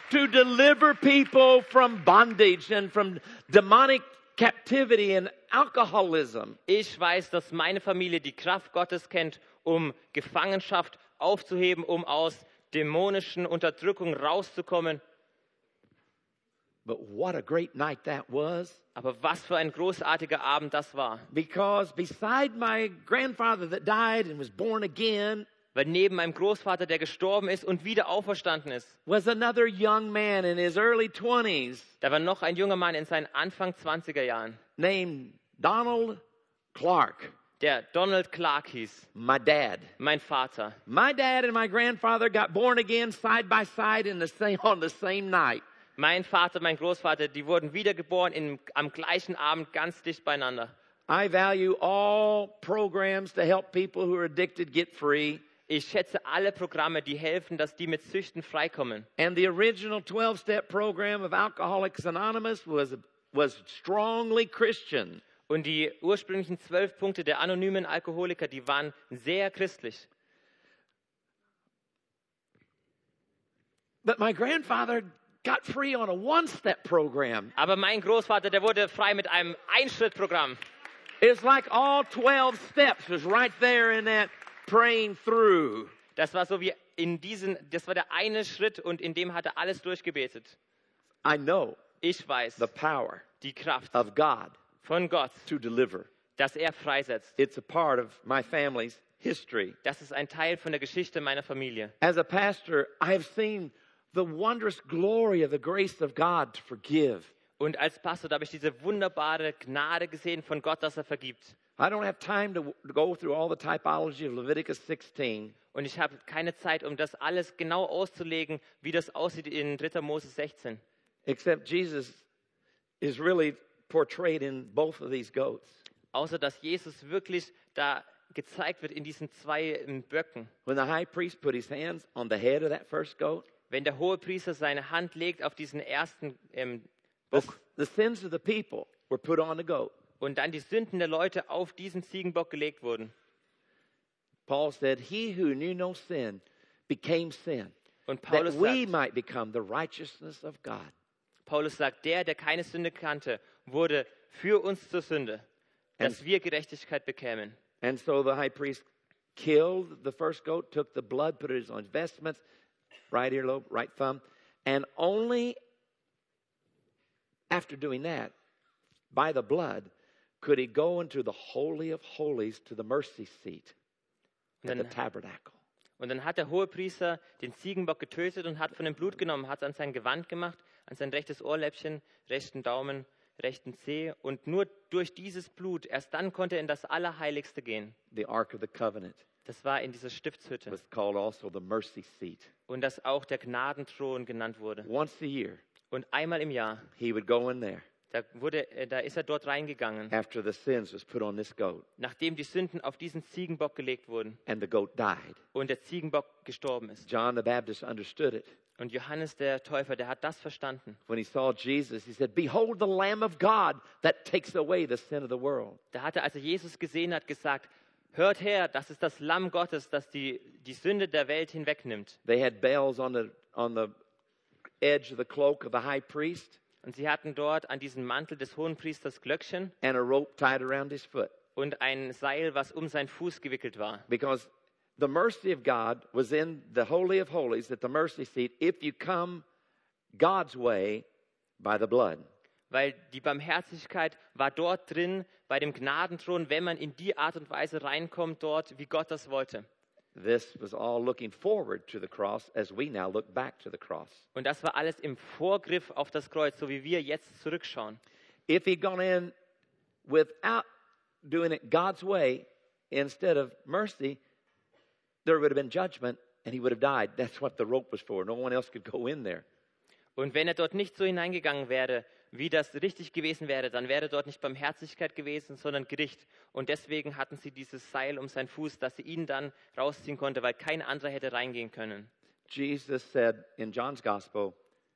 to deliver people from bondage and from demonic captivity and alcoholism.
Ich weiß, dass meine Familie die Kraft Gottes kennt, um Gefangenschaft aufzuheben, um aus dämonischen Unterdrückung rauszukommen.
But what a great night that was.
Aber was für ein großartiger Abend das war.
Because beside my grandfather that died and was born again,
Weil neben meinem Großvater, der gestorben ist und wieder auferstanden ist,
was another young man in his early twenties
da war noch ein junger Mann in seinen Anfang zwanziger Jahren,
named Donald Clark,
der Donald Clark hieß,
my dad.
mein Vater.
My dad and my grandfather got born again side by side in the same, on the same night.
Mein Vater, mein Großvater, die wurden wiedergeboren in, am gleichen Abend ganz dicht beieinander.
I value all programs to help people who are addicted get free.
Ich schätze alle Programme, die helfen, dass die mit Süchten freikommen.
And the original twelve-step program of Alcoholics Anonymous was, was strongly Christian.
Und die ursprünglichen zwölf Punkte der anonymen Alkoholiker, die waren sehr christlich.
But my grandfather got free on a one-step program.
Aber mein Großvater, der wurde frei mit einem Einschrittprogramm.
It's like all twelve steps was right there in that praying through.
Das war so wie in diesen, das war der eine Schritt und in dem hat er alles durchgebetet.
I know
Ich weiß,
the power
die Kraft
of God
von Gott,
to deliver.
dass er freisetzt.
It's a part of my family's history.
Das ist ein Teil von der Geschichte meiner Familie.
As a pastor, I have seen the wondrous glory of the grace of God to forgive.
Und als Pastor da habe ich diese wunderbare Gnade gesehen von Gott, dass er vergibt.
I don't have time to go through all the typology of Leviticus sixteen.
Und ich habe keine Zeit, um das alles genau auszulegen, wie das aussieht in dritter Mose sechzehn.
Except Jesus is really portrayed in both of these goats.
Außer dass Jesus wirklich da gezeigt wird in diesen zwei ähm, Böcken.
When the high priest put his hands on the head of that first goat,
Wenn der Hohepriester seine Hand legt auf diesen ersten ähm,
the,
Bock
the sins of the people were put on the goat.
und dann die Sünden der Leute auf diesen Ziegenbock gelegt wurden.
Paul said, he who knew no sin became sin,
Und
that
Paulus
we
sagt,
might become the righteousness of God.
Paulus sagt, der, der keine Sünde kannte, wurde für uns zur Sünde, dass wir Gerechtigkeit bekämen.
And so the high priest killed the first goat, took the blood, put it on his vestments, right earlobe, right thumb, and only after doing that, by the blood, could he go into the Holy of Holies to the mercy seat
Und
at the
dann,
tabernacle.
und dann hat der Hohepriester den Ziegenbock getötet und hat von dem Blut genommen, hat es an sein Gewand gemacht, an sein rechtes Ohrläppchen, rechten Daumen, rechten Zeh. Und nur durch dieses Blut, erst dann konnte er in das Allerheiligste gehen.
The Ark of the Covenant
Das war in dieser Stiftshütte.
was called also the mercy seat.
Und das auch der Gnadenthron genannt wurde.
Once a year,
Und einmal im Jahr,
he would go in there
da, wurde, äh, da ist er dort reingegangen,
after the sins was put on this goat,
nachdem die Sünden auf diesen Ziegenbock gelegt wurden
and the goat died.
und der Ziegenbock gestorben ist.
John the Baptist understood it.
Und Johannes der Täufer, der hat das verstanden.
When he saw Jesus, he said, behold the Lamb of God that takes away the sin of the world.
Da hat er, als er Jesus gesehen hat, gesagt, hört her, das ist das Lamm Gottes, das die, die Sünde der Welt hinwegnimmt.
They had bells on the, on the edge of the cloak of the high priest
Und sie hatten dort an diesem Mantel des Hohenpriesters Glöckchen
and a rope tied around his foot.
und ein Seil, was um seinen Fuß gewickelt war.
Because the mercy of God was in the Holy of Holies at the mercy seat if you come God's way by the blood.
Weil die Barmherzigkeit war dort drin, bei dem Gnadenthron, wenn man in die Art und Weise reinkommt dort, wie Gott das wollte.
This was all looking forward to the cross as we now look back to the cross.
Und das war alles im Vorgriff auf das Kreuz, so wie wir jetzt zurückschauen.
If he'd gone in without doing it God's way instead of mercy, there would have been judgment and he would have died. That's what the rope was for. No one else could go in there.
Und wenn er dort nicht so hineingegangen wäre, wie das richtig gewesen wäre, dann wäre dort nicht Barmherzigkeit gewesen, sondern Gericht. Und deswegen hatten sie dieses Seil um seinen Fuß, dass sie ihn dann rausziehen konnte, weil kein anderer hätte reingehen können.
Jesus said in John's Gospel,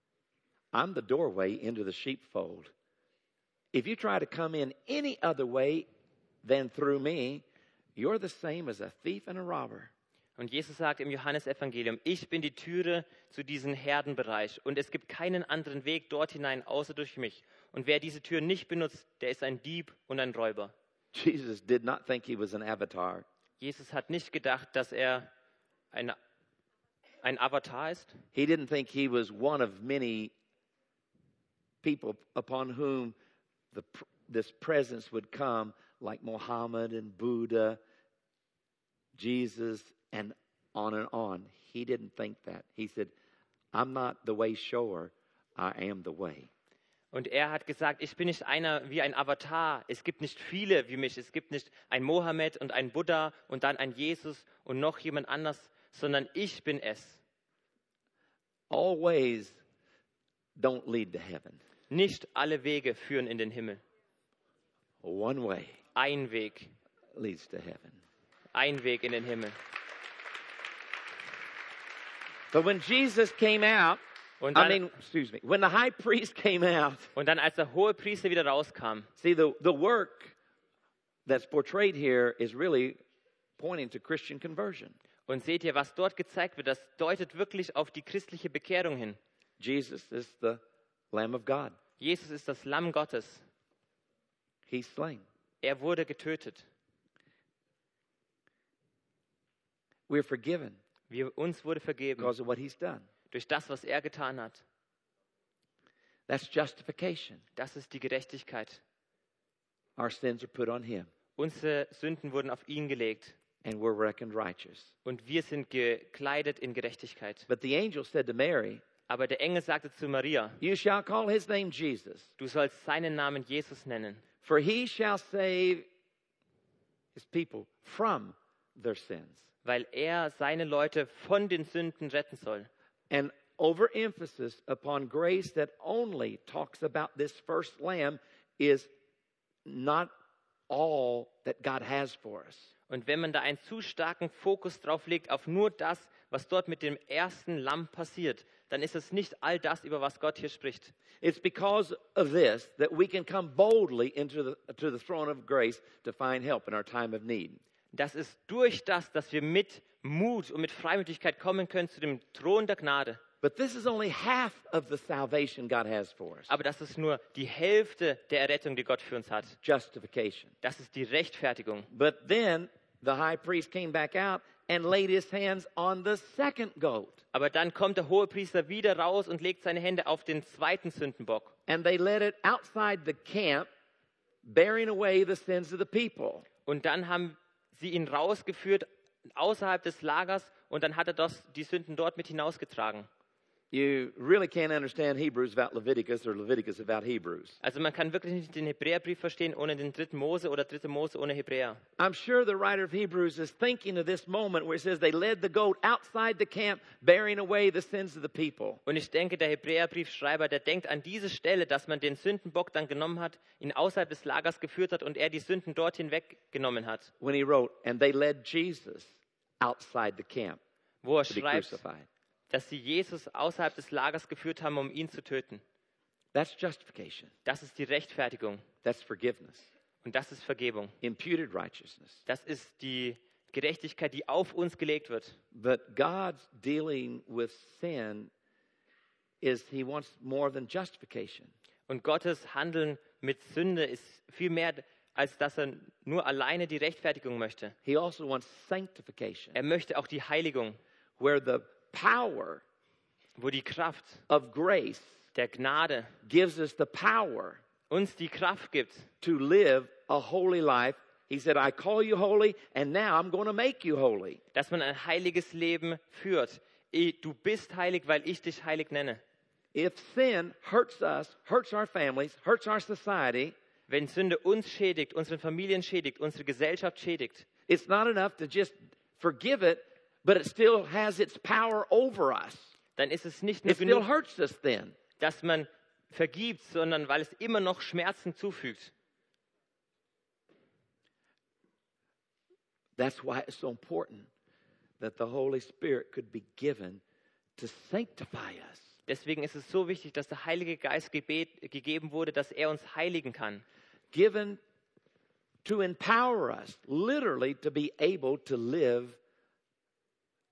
I'm the doorway into the sheepfold. If you try to come in any other way than through me, you're the same as a thief and a robber.
Und Jesus sagt im Johannesevangelium, ich bin die Türe zu diesem Herdenbereich und es gibt keinen anderen Weg dort hinein, außer durch mich. Und wer diese Tür nicht benutzt, der ist ein Dieb und ein Räuber.
Jesus did not think he was an avatar.
Jesus hat nicht gedacht, dass er eine, ein Avatar ist.
He didn't think he was one of many people upon whom the, this presence would come, like Muhammad and Buddha, Jesus, and on and on. He didn't think that. He said, I'm not the way shower, I am the way.
Und er hat gesagt, ich bin nicht einer wie ein Avatar. Es gibt nicht viele wie mich. Es gibt nicht ein Mohammed und ein Buddha und dann ein Jesus und noch jemand anders, sondern ich bin es.
All ways don't lead to heaven.
Nicht alle Wege führen in den Himmel.
One way
Ein Weg,
leads to heaven.
ein Weg in den Himmel.
But when Jesus came out,
Und
I
dann,
mean, excuse me, when the high priest came out,
und dann als der hohe Priester wieder rauskam,
see, the, the work that's portrayed here is really pointing to Christian conversion.
und seht ihr, was dort gezeigt wird, das deutet wirklich auf die christliche Bekehrung hin.
Jesus is the Lamb of God.
Jesus ist das Lamm Gottes.
He's slain.
Er wurde getötet.
We're forgiven
Wir, uns wurde vergeben
because of what he's done.
durch das, was er getan hat.
That's justification.
Das ist die Gerechtigkeit.
Our sins are put on him,
Unsere Sünden wurden auf ihn gelegt
and we're reckoned righteous.
und wir sind gekleidet in Gerechtigkeit.
But the angel said to Mary,
Aber der Engel sagte zu Maria,
you shall call his name Jesus,
du sollst seinen Namen Jesus nennen,
for he shall save his people from their sins.
weil er seine Leute von den Sünden retten soll.
An overemphasis upon grace that only talks about this first lamb is not all that God has for us.
Und wenn man da einen zu starken Fokus drauf legt, auf nur das, was dort mit dem ersten Lamm passiert, dann ist es nicht all das, über was Gott hier spricht.
It's because of this that we can come boldly into the, to the throne of grace to find help in our time of need.
Das ist durch das, dass wir mit Mut und mit Freimütigkeit kommen können zu dem Thron der Gnade.
But this is only half of the salvation God has for us.
Aber das ist nur die Hälfte der Errettung, die Gott für uns hat.
Justification.
Das ist die Rechtfertigung.
But then the high priest came back out and laid his hands on the second goat.
Aber dann kommt der Hohepriester wieder raus und legt seine Hände auf den zweiten Sündenbock.
And they led it outside the camp, bearing away the sins of the people.
Und dann haben sie ihn rausgeführt außerhalb des Lagers und dann hat er das, die Sünden dort mit hinausgetragen.
You really can't understand Hebrews without Leviticus or Leviticus without Hebrews.
Also man kann wirklich nicht den Hebräerbrief verstehen ohne den dritten Mose oder dritte Mose ohne Hebräer.
I'm sure the writer of Hebrews is thinking of this moment where it says they led the goat outside the camp, bearing away the sins of the people.
Und ich denke, der Hebräerbriefschreiber, der denkt an diese Stelle, dass man den Sündenbock dann genommen hat, ihn außerhalb des Lagers geführt hat und er die Sünden dorthin weggenommen hat.
When he wrote, and they led Jesus outside the camp
Wo er
to be
schreibt,
crucified.
dass sie Jesus außerhalb des Lagers geführt haben, um ihn zu töten.
That's justification.
Das ist die Rechtfertigung
That's forgiveness.
und das ist Vergebung.
Imputed righteousness.
Das ist die Gerechtigkeit, die auf uns gelegt wird.
But God's dealing with sin is he wants more than justification.
Und Gottes Handeln mit Sünde ist viel mehr, als dass er nur alleine die Rechtfertigung möchte.
He also wants sanctification,
Er möchte auch die Heiligung,
where the power
wo die Kraft
of grace
der Gnade
gives us the power
uns die Kraft gibt,
to live a holy life. He said, I call you holy, and now I'm going to make you holy.
dass man ein heiliges Leben führt. Du bist heilig, weil ich dich heilig nenne.
If sin hurts us, hurts our families, hurts our society,
Wenn Sünde uns schädigt, unsere Familien schädigt, unsere Gesellschaft schädigt,
it's not enough to just forgive it, but it still has its power over us.
dann ist es nicht nur
It still
genug,
hurts us then.
dass man vergibt, sondern weil es immer noch Schmerzen zufügt.
That's why it's so important that the Holy Spirit could be given to sanctify us.
Deswegen ist es so wichtig, dass der Heilige Geist gebet, gegeben wurde, dass er uns heiligen kann.
Given to empower us, literally to be able to live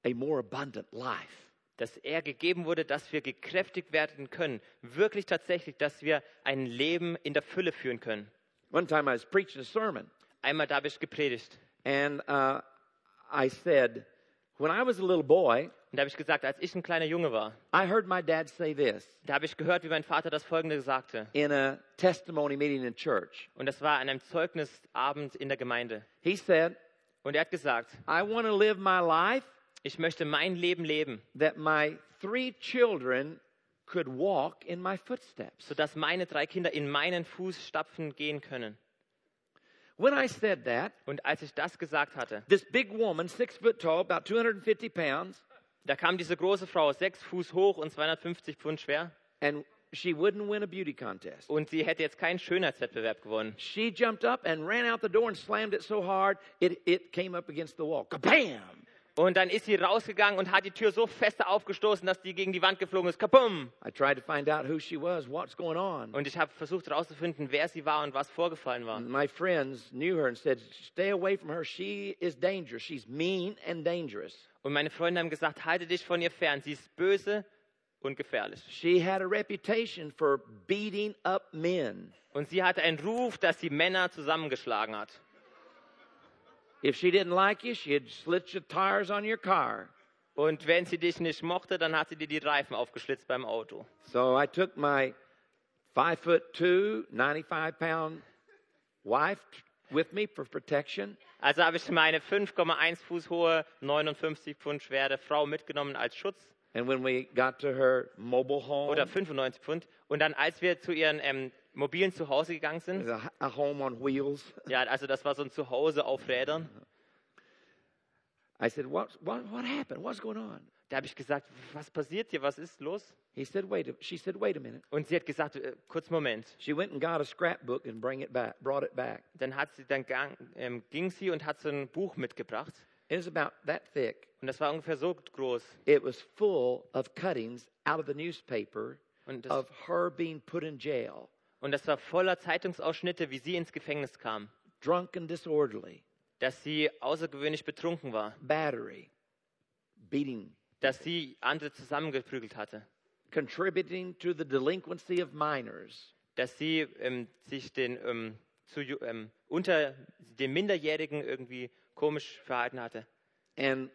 a more abundant life.
Dass er gegeben wurde, dass wir gekräftigt werden können. Wirklich tatsächlich, dass wir ein Leben in der Fülle führen können.
One time I was preaching a sermon,
Einmal da habe ich gepredigt.
and uh, I said, when I was a little boy,
Und da habe ich gesagt, als ich ein kleiner Junge war,
I heard my dad say this
da habe ich gehört, wie mein Vater das Folgende sagte.
in a testimony meeting in church.
Und das war an einem Zeugnisabend in der Gemeinde.
He said,
Und er hat gesagt,
I want to live my life
ich möchte mein Leben leben,
that my three children could walk in my footsteps.
sodass meine drei Kinder in meinen Fußstapfen gehen können.
When I said that,
Und als ich das gesagt hatte,
this big woman, six foot tall, about two hundred fifty pounds,
da kam diese große Frau, sechs Fuß hoch und zweihundertfünfzig Pfund schwer.
and she wouldn't win a beauty contest.
Und sie hätte jetzt keinen Schönheitswettbewerb gewonnen.
She jumped up and ran out the door and slammed it so hard, it, it came up against the wall. Kabam!
Und dann ist sie rausgegangen und hat die Tür so fest aufgestoßen, dass die gegen die Wand geflogen ist. Kabum!
I tried to find out who she was, what's going on.
Und ich habe versucht herauszufinden, wer sie war und was vorgefallen war.
My friends knew her and said, stay away from her. She is dangerous. She's mean and dangerous.
Und meine Freunde haben gesagt, halte dich von ihr fern. Sie ist böse und gefährlich.
She had a reputation for beating up men.
Und sie hatte einen Ruf, dass sie Männer zusammengeschlagen hat.
If she didn't like you, she'd slit your tires on your car.
Und wenn sie dich nicht mochte, dann hat sie dir die Reifen aufgeschlitzt beim Auto.
So I took my five foot two, ninety-five pound wife with me for protection.
Also habe ich meine fünf Komma eins Fuß hohe, neunundfünfzig Pfund schwere Frau mitgenommen als Schutz.
And when we got to her mobile home,
Oder fünfundneunzig Pfund. Und dann, als wir zu ihren ähm, mobilen Zuhause gegangen sind,
a, a home on wheels,
ja, also das war so ein Zuhause auf Rädern,
I said, what, what, what happened? What's going on?
da habe ich gesagt, was passiert hier, was ist los?
He said, wait. A, she said, wait a minute.
Und sie hat gesagt, äh, kurz Moment.
She went and got a scrapbook and bring it back, brought it back.
Dann hat sie, dann gang, ähm, ging sie und hat so ein Buch mitgebracht.
It was about that thick.
Und das war ungefähr so groß.
It was full of cuttings out of the newspaper
Und das,
of her being put in jail,
und das war voller Zeitungsausschnitte, wie sie ins Gefängnis kam.
drunk and disorderly,
Dass sie außergewöhnlich betrunken war.
battery, beating,
Dass sie andere zusammengeprügelt hatte.
contributing to the delinquency of minors,
Dass sie ähm, sich den, ähm, zu, ju- ähm, unter den Minderjährigen irgendwie komisch verhalten hatte.
and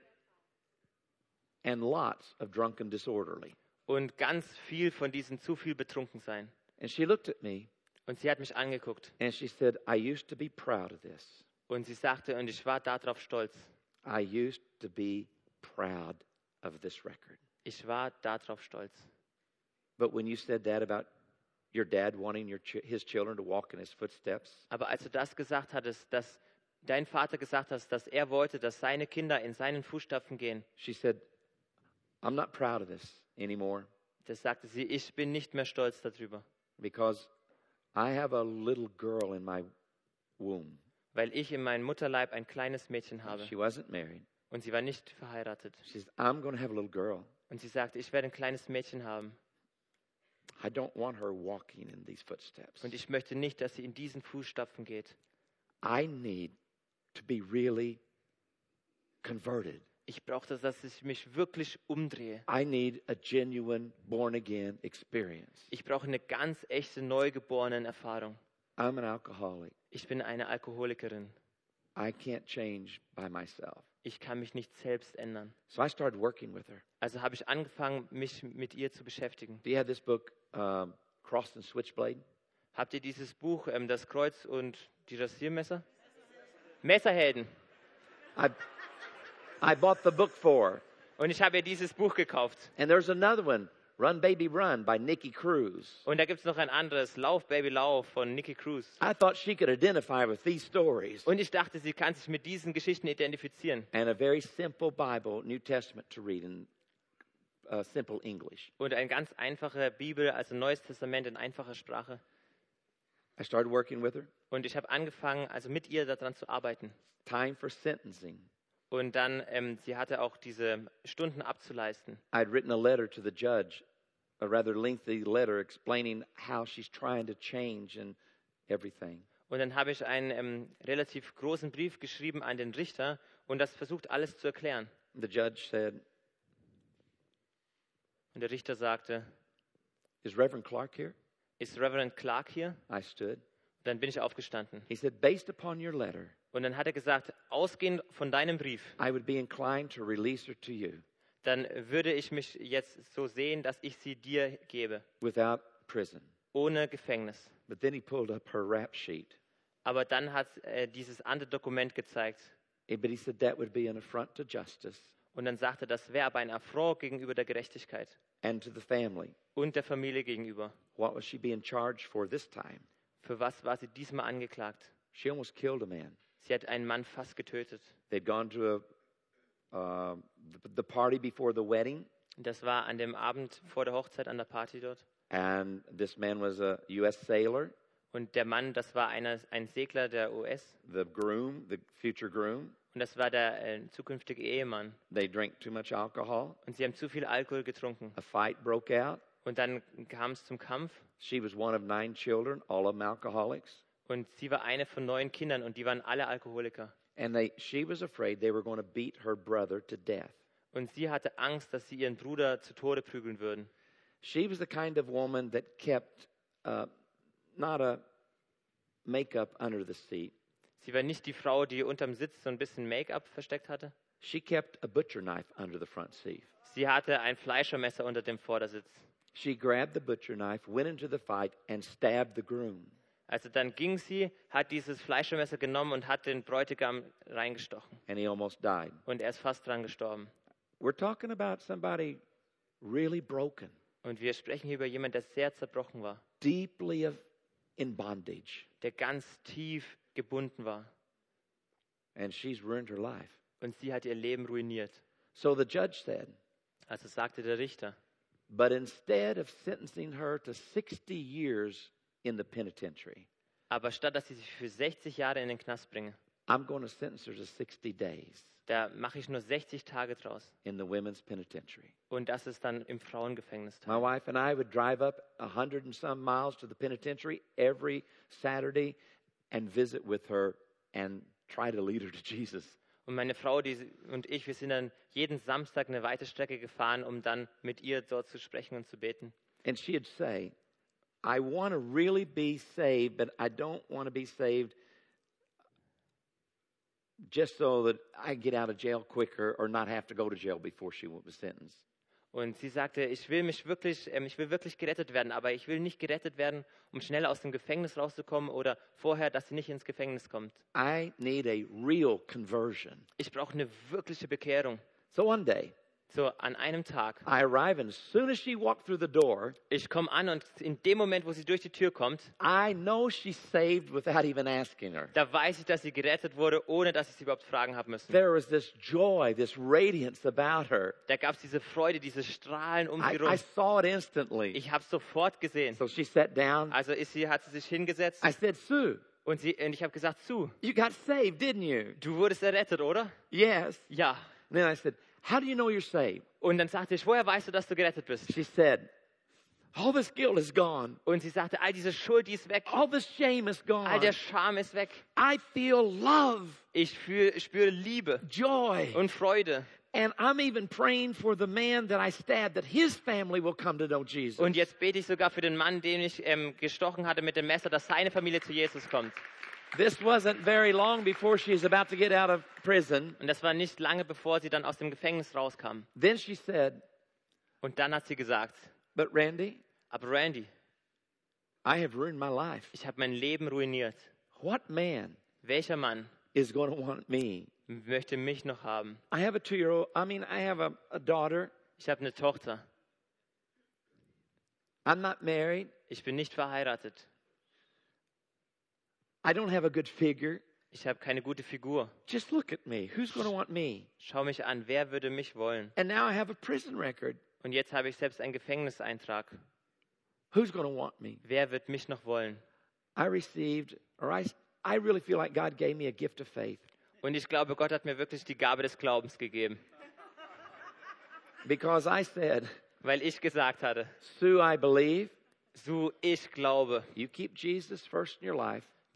and lots of drunk and disorderly.
Und ganz viel von diesem zu viel betrunken sein.
And she looked at me
Und sie hat mich angeguckt.
and she said, I used to be proud of this.
Und sie sagte, und ich war darauf stolz.
I used to be proud of this record.
Ich war darauf stolz.
But when you said that about your dad wanting your ch- his children to walk in his footsteps,
Aber als du das gesagt hattest, dass dein Vater gesagt hat, dass er wollte, dass seine Kinder in seinen Fußstapfen gehen,
she said, I'm not proud of this anymore
das sagte sie, ich bin nicht mehr stolz darüber,
because I have a little girl in my womb.
weil ich in meinem Mutterleib ein kleines Mädchen habe.
She wasn't married.
Und sie war nicht verheiratet.
She says, I'm going to have a little girl.
Und sie sagte, ich werde ein kleines Mädchen haben.
I don't want her walking in these footsteps.
Und ich möchte nicht, dass sie in diesen Fußstapfen geht.
I need to be really converted.
Ich brauche das, dass ich mich wirklich umdrehe.
I need a genuine born again experience.
Ich brauche eine ganz echte neugeborene Erfahrung.
I'm an alcoholic.
Ich bin eine Alkoholikerin.
I can't change by myself.
Ich kann mich nicht selbst ändern.
So I started working with her.
Also habe ich angefangen, mich mit ihr zu beschäftigen.
Do you have this book, um, Cross and Switchblade?
Habt ihr dieses Buch, ähm, Das Kreuz und die Rasiermesser? Messerhelden.
I, I bought the book for her.
Und ich habe ihr dieses Buch gekauft.
And there's another one, Run Baby Run by Nikki Cruz.
Und da gibt es noch ein anderes, Lauf, Baby, Lauf von Nikki Cruz.
I thought she could identify with these stories.
Und ich dachte, sie kann sich mit diesen Geschichten identifizieren.
And a very simple Bible, New Testament to read in uh, simple English.
Und eine ganz einfache Bibel, also Neues Testament in einfacher Sprache.
I started working with her.
Und ich habe angefangen, also mit ihr daran zu arbeiten.
Time for sentencing.
Und dann, ähm, sie hatte auch diese Stunden abzuleisten.
I'd written a letter to the judge, a rather lengthy letter explaining how she's trying to change and everything.
Und dann habe ich einen ähm, relativ großen Brief geschrieben an den Richter und das versucht alles zu erklären.
The judge said,
Und der Richter sagte,
"Is Reverend Clark here?"
ist Reverend Clark hier?
I stood.
Dann bin ich aufgestanden.
He said, "Based upon your letter,
Und dann hat er gesagt, ausgehend von deinem Brief,
I would be inclined to release her to you
dann würde ich mich jetzt so sehen, dass ich sie dir gebe,
without prison."
ohne Gefängnis.
But then he pulled up her rap sheet.
Aber dann hat äh, dieses andere Dokument gezeigt.
Eh, But he said that would be an affront to justice
Und dann sagte er, das wäre aber ein Affront gegenüber der Gerechtigkeit
and to the family.
und der Familie gegenüber.
What was she being charged for this time?
Für was war sie diesmal angeklagt?
She almost killed a man.
Sie hat einen Mann fast getötet.
They'd gone to a, uh, the, the party before the wedding,
Das war an dem Abend vor der Hochzeit an der Party dort.
and this man was a U S sailor.
Und der Mann, das war einer, ein Segler der U S.
The groom, the future groom,
Und das war der äh, zukünftige Ehemann.
they drank too much alcohol.
Und sie haben zu viel Alkohol getrunken.
A fight broke out.
Und dann kam es zum Kampf.
She was one of nine children, all of them alcoholics.
Und sie war eine von neun Kindern und die waren alle Alkoholiker.
And they, she was afraid they were going to beat her brother to death.
Und sie hatte Angst, dass sie ihren Bruder zu Tode prügeln würden.
She was the kind of woman that kept uh, not a makeup under the seat.
Sie war nicht die Frau, die unterm Sitz so ein bisschen Make-up versteckt hatte.
She kept a butcher knife under the front seat.
Sie hatte ein Fleischermesser unter dem Vordersitz.
She grabbed the butcher knife, went into the fight, and stabbed the groom.
Also dann ging sie, hat dieses Fleischermesser genommen und hat den Bräutigam reingestochen.
And he almost died.
Und er ist fast dran gestorben.
We're talking about somebody really broken,
Und wir sprechen hier über jemanden, der sehr zerbrochen war.
deeply of, in bondage.
Der ganz tief gebunden war.
And she's ruined her life.
Und sie hat ihr Leben ruiniert.
So the judge said,
Also sagte der Richter,
but instead of sentencing her to sixty years in the penitentiary,
aber statt dass ich sie für sechzig Jahre in den Knast bringe,
I'm going to sentence her to sixty days
da mache ich nur sechzig Tage draus.
in the women's penitentiary.
Und das ist dann im Frauengefängnis.
My wife and I would drive up a hundred and some miles to the penitentiary every Saturday and visit with her and try to lead her to Jesus.
Und meine Frau die, und ich, wir sind dann jeden Samstag eine weite Strecke gefahren, um dann mit ihr dort zu sprechen und zu beten.
And she'd say, I want to really be saved, but I don't want to be saved just so that I get out of jail quicker or not have to go to jail before she was sentenced.
Und sie sagte, ich will mich wirklich, ähm, ich will wirklich gerettet werden, aber ich will nicht gerettet werden, um schneller aus dem Gefängnis rauszukommen oder vorher, dass sie nicht ins Gefängnis kommt.
I need a real conversion.
Ich brauche eine wirkliche Bekehrung.
So one day,
So an einem Tag.
I arrive, and as soon as she walked through the door,
Ich komme an und in dem Moment, wo sie durch die Tür kommt,
I know she's saved without even asking her.
da weiß ich, dass sie gerettet wurde, ohne dass ich sie überhaupt fragen habe müssen.
There was this joy, this radiance about her.
Da gab es diese Freude, dieses Strahlen um
I,
sie
I
rum.
saw it instantly.
Ich habe es sofort gesehen.
So she sat down.
Also ist sie, hat sie sich hingesetzt
I said, Sue,
und, sie, und ich habe gesagt, Sue,
you got saved, didn't you?
du wurdest errettet, oder?
Yes.
Ja.
And then I said, how do you know you're saved?
Und dann sagte ich, woher weißt du, dass du gerettet bist?
She said, all this guilt is gone.
Und sie sagte, all diese Schuld, die ist weg.
All this shame is
All
gone.
der Scham ist weg.
I feel love,
Ich fühl, spüre Liebe
joy.
und Freude.
And I'm even praying for the man that I stabbed, that his family will come to know Jesus.
Und jetzt bete ich sogar für den Mann, den ich ähm, gestochen hatte mit dem Messer, dass seine Familie zu Jesus kommt.
This wasn't very long before she was about to get out of prison.
Und das war nicht lange, bevor sie dann aus dem Gefängnis rauskam.
Then she said,
Und dann hat sie gesagt,
but Randy,
aber Randy,
I have ruined my life.
ich habe mein Leben ruiniert.
What man
Welcher Mann
is going to want me?
möchte mich noch haben?
I have a two-year-old, I mean, I have a, a daughter.
Ich habe eine Tochter.
I'm not married.
Ich bin nicht verheiratet.
I don't have a good figure.
Ich habe keine gute Figur.
Just look at me. Who's going to want me?
Schau mich an, wer würde mich wollen?
And now I have a prison record.
Und jetzt habe ich selbst einen Gefängniseintrag.
Who's going to want me?
Wer wird mich noch wollen?
I received, or I, I really feel like God gave me a gift of faith.
Und ich glaube, Gott hat mir wirklich die Gabe des Glaubens gegeben.
Because I said,
Weil ich gesagt hatte,
Sue, I believe.
so ich glaube,
You keep Jesus first in your life.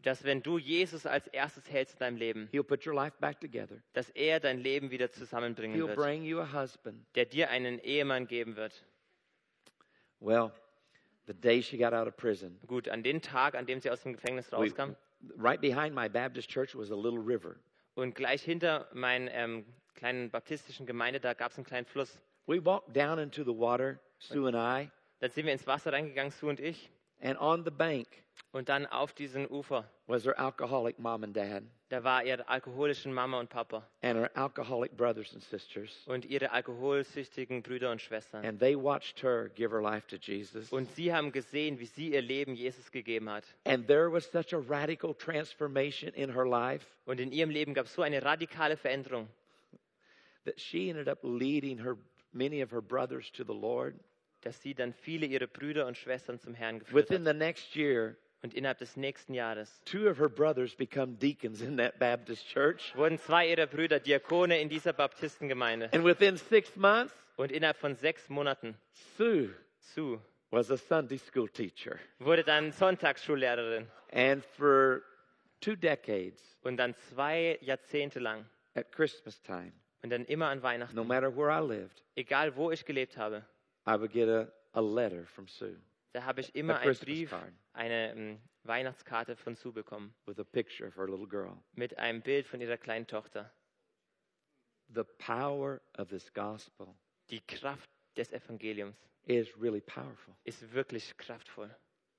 dass wenn du Jesus als erstes hältst in deinem Leben,
He'll put your life back together.
dass er dein Leben wieder zusammenbringen
He'll
wird,
bring you a husband.
der dir einen Ehemann geben wird.
Well, the day she got out of prison,
Gut, an den Tag, an dem sie aus dem Gefängnis
we,
rauskam
right behind my Baptist church was a little river.
und gleich hinter meiner ähm, kleinen baptistischen Gemeinde, da gab es einen kleinen Fluss.
We walked down into the water, Sue and I,
Dann sind wir ins Wasser reingegangen, Sue und ich,
and on the bank
und dann auf diesem Ufer,
was her alcoholic mom and dad
da war ihre alkoholischen Mama und Papa
and her alcoholic brothers and sisters.
und ihre alkoholsüchtigen Brüder und Schwestern.
And they watched her give her life to Jesus.
Und sie haben gesehen, wie sie ihr Leben Jesus gegeben hat.
And there was such a radical transformation in her life
Und in ihrem Leben gab es so eine radikale Veränderung,
that she ended up leading her many of her brothers to the Lord.
dass sie dann viele ihrer Brüder und Schwestern zum Herrn geführt
Within
hat.
the next year,
Und innerhalb des nächsten Jahres
two of her brothers become deacons in that Baptist church.
wurden zwei ihrer Brüder Diakone in dieser Baptistengemeinde.
And within six months,
Und innerhalb von sechs Monaten,
Sue
Sue,
was a Sunday school teacher.
wurde dann Sonntagsschullehrerin.
And for two decades,
Und dann zwei Jahrzehnte lang.
at Christmas time,
Und dann immer an Weihnachten.
no matter where I lived,
Egal wo ich gelebt habe,
I would get a, a letter from Sue
da habe ich immer
A
einen
Christmas
Brief,
card.
eine ähm, Weihnachtskarte von Sue bekommen.
with a picture of her little girl.
Mit einem Bild von ihrer kleinen Tochter.
The power of this gospel
Die Kraft des Evangeliums
is really powerful.
ist wirklich kraftvoll.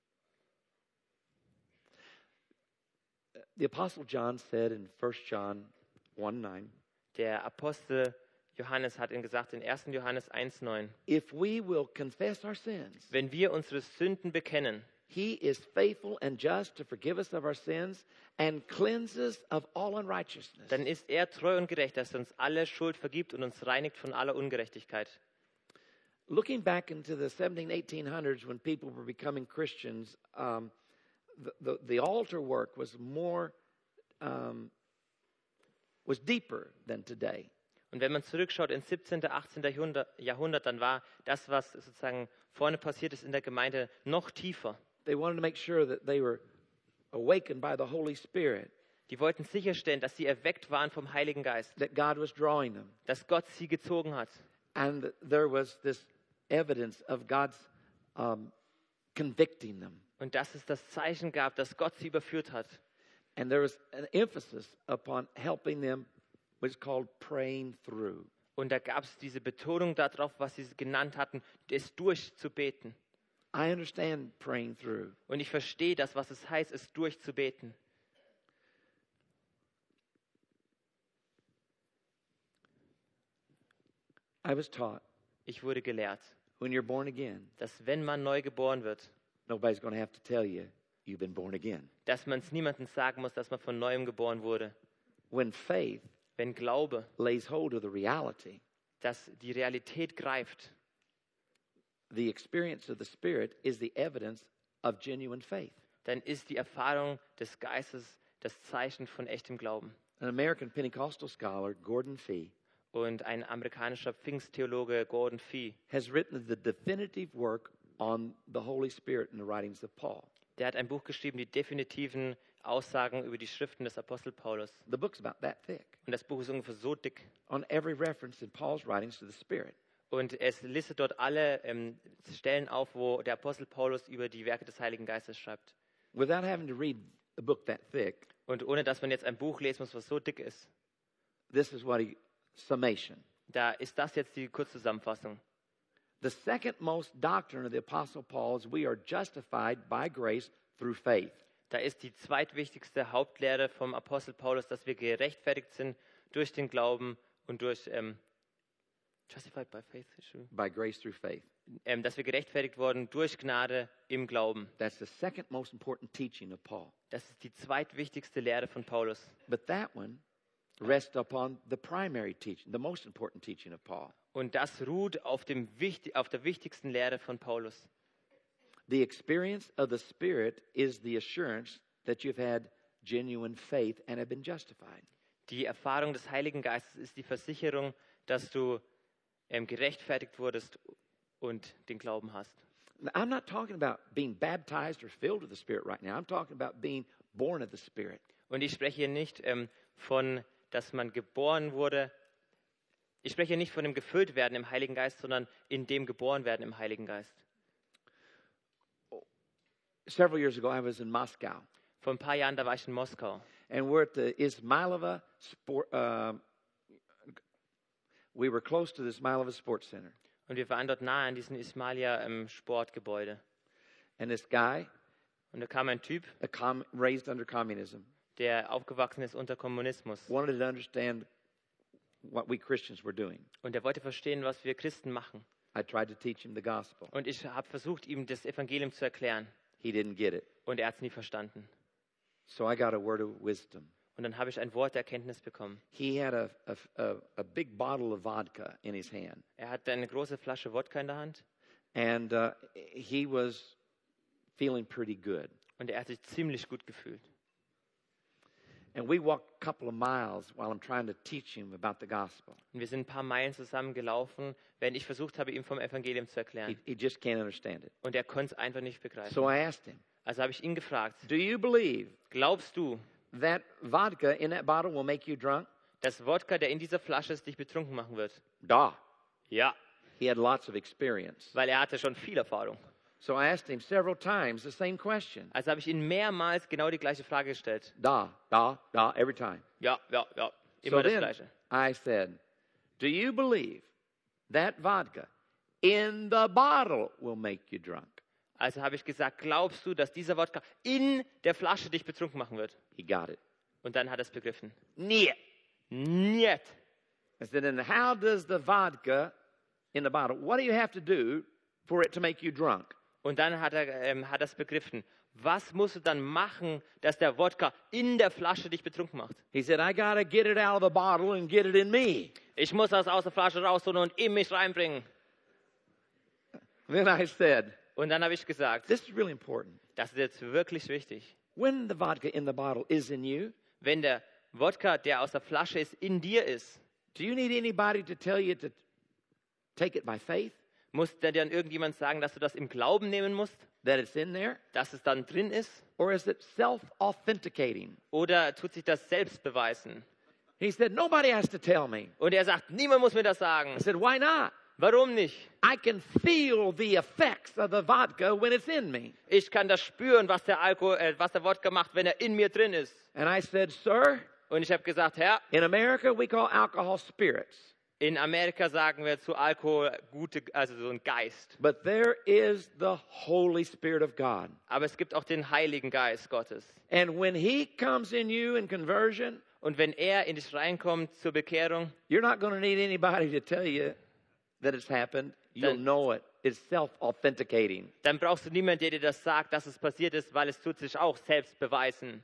The Apostle John said in First John one nine,
Der Apostel Johannes hat ihn gesagt in ersten Johannes eins neun.
if we will confess our sins,
Wenn wir unsere Sünden bekennen,
he is faithful and just to forgive us of our sins and cleanse us of all unrighteousness.
dann ist er treu und gerecht, dass er uns alle Schuld vergibt und uns reinigt von aller Ungerechtigkeit.
Looking back into the seventeen, eighteen hundreds when people were becoming Christians, um, the, the, the altar work was more, um, was deeper than today.
Und wenn man zurückschaut ins siebzehnten., achtzehnten. Jahrhundert, Jahrhundert, dann war das, was sozusagen vorne passiert ist in der Gemeinde, noch tiefer.
They wanted to make sure that they were awakened by the Holy Spirit,
Die wollten sicherstellen, dass sie erweckt waren vom Heiligen Geist,
that God was drawing them.
dass Gott sie gezogen hat.
And that there was this evidence of God's um, convicting them.
Und dass es das Zeichen gab, dass Gott sie überführt hat.
And there was an emphasis upon helping them, what's called praying through.
Und da gab es diese Betonung darauf, was sie genannt hatten, es durchzubeten.
I understand praying through.
Und ich verstehe das, was es heißt, es durchzubeten.
I was taught
Ich wurde gelehrt,
when you're born again,
dass wenn man neu geboren wird,
nobody's going to have to tell you you've been born again.
dass man es niemandem sagen muss, dass man von Neuem geboren wurde.
When faith
Wenn Glaube,
lays hold of the reality,
dass die Realität greift,
the experience of the Spirit is the evidence of genuine faith.
dann ist die Erfahrung des Geistes das Zeichen von echtem Glauben.
An American Pentecostal scholar, Gordon Fee,
Und ein amerikanischer Pfingsttheologe, Gordon Fee,
has written the definitive work on the Holy Spirit in the writings of Paul.
der hat ein Buch geschrieben, die definitiven Aussagen über die Schriften des Apostel Paulus.
The book's about that thick,
Und das Buch ist ungefähr so dick.
on every reference in Paul's writings to the Spirit.
Und es listet dort alle ähm, Stellen auf, wo der Apostel Paulus über die Werke des Heiligen Geistes schreibt.
Without having to read a book that thick,
Und ohne dass man jetzt ein Buch lesen muss, was so dick ist,
this is what he, summation.
da ist das jetzt die Kurzzusammenfassung.
The second most doctrine of the Apostle Paul is we are justified by grace through faith.
Da ist die zweitwichtigste Hauptlehre vom Apostel Paulus, dass wir gerechtfertigt sind durch den Glauben und durch ähm, justified by faith,
By grace through faith.
ähm, dass wir gerechtfertigt wurden durch Gnade im Glauben.
That's the second most important teaching of Paul.
Das ist die zweitwichtigste Lehre von Paulus.
But that one rests upon the primary teaching, the most important teaching of Paul.
Und das ruht auf, dem, wichtig- auf der wichtigsten Lehre von Paulus.
The experience of the Spirit is the assurance that you've had genuine faith and have been justified.
Die Erfahrung des Heiligen Geistes ist die Versicherung, dass du ähm, gerechtfertigt wurdest und den Glauben hast.
Now, I'm not talking about being baptized or filled with the Spirit right now. I'm talking about being born of the Spirit.
Und ich spreche hier nicht ähm, von, dass man geboren wurde. Ich spreche hier nicht von dem Gefülltwerden im Heiligen Geist, sondern in dem geboren werden im Heiligen Geist.
Several years ago, I was in Moscow,
Vor ein paar Jahren, da war ich in Moskau.
and we're at the Ismailova Sport. Uh, we were close to the Ismailova Sports Center,
Und wir waren dort nahe an diesem Ismailia ähm, Sportgebäude.
and this guy,
Und da kam ein Typ,
a com- raised under communism,
der aufgewachsen ist unter Kommunismus.
wanted to understand what we Christians were doing.
Und er wollte verstehen, was wir Christen machen.
I tried to teach him the gospel.
Und ich habe versucht, ihm das Evangelium zu erklären.
He didn't get it.
Und er hat es nie verstanden.
So I got a word of wisdom.
Und dann habe ich ein Wort der Erkenntnis bekommen.
He had a, a, a, a big bottle of vodka in his hand,
Er hatte eine große Flasche Wodka in der Hand
and uh, he was feeling pretty good.
und er hat sich ziemlich gut gefühlt.
And we walked a couple of miles while I'm trying to teach him about the gospel.
Und wir sind ein paar Meilen zusammen gelaufen, während ich versucht habe, ihm vom Evangelium zu
He,
erklären.
he just can't understand it.
Und er konnte es einfach nicht begreifen.
So I asked him,
Also habe ich ihn gefragt,
do you believe
glaubst du,
that vodka in that bottle will make you drunk?
dass Wodka, der in dieser Flasche ist, dich betrunken machen wird?
Da.
Ja,
He had lots of experience.
weil er hatte schon viel Erfahrung.
So I asked him several times the same question.
Also habe ich ihn mehrmals genau die gleiche Frage gestellt.
Da, da, da, every time.
Ja, ja, ja,
So
immer das
then
Gleiche.
I said, do you believe that vodka in the bottle will make you drunk?
Also habe ich gesagt, glaubst du, dass dieser Wodka in der Flasche dich betrunken machen wird?
He got it.
Und dann hat er es begriffen.
Niet.
Niet.
I said, and how does the vodka in the bottle, what do you have to do for it to make you drunk?
Und dann hat er ähm, hat er es begriffen. Was musst du dann machen, dass der Wodka in der Flasche dich betrunken macht?
He said, I got to get it out of the bottle and get it in me.
Ich muss das aus der Flasche rausholen und in mich reinbringen.
Then I said,
Und dann habe ich gesagt,
this is really important.
das ist jetzt wirklich wichtig.
When the vodka in the bottle is in you,
Wenn der Wodka, der aus der Flasche ist, in dir ist,
do you need anybody to tell you to take it by faith,
muss dir dann irgendjemand sagen, dass du das im Glauben nehmen musst,
that it's in there?
dass es dann drin ist?
Or is it self-authenticating?
Oder tut sich das selbst beweisen?
He said, nobody has to tell me.
Und er sagt, niemand muss mir das sagen.
I said, why not?
Warum nicht?
I can feel the effects of the vodka when it's in me.
Ich kann das spüren, was der Alkohol, äh, was der Wodka macht, wenn er in mir drin ist.
And I said, sir,
Und ich habe gesagt, Herr,
in America we call alcohol spirits.
in Amerika sagen wir zu Alkohol gute, also so ein Geist.
But there is the Holy Spirit of God.
Aber es gibt auch den Heiligen Geist Gottes.
And when he comes in you in conversion,
Und wenn er in dich reinkommt zur Bekehrung,
you're not going to need anybody to tell you that it's happened. You'll
Then-
know it. It's self-authenticating.
dann brauchst du niemanden, der dir das sagt, dass es passiert ist, weil es tut sich auch selbst beweisen.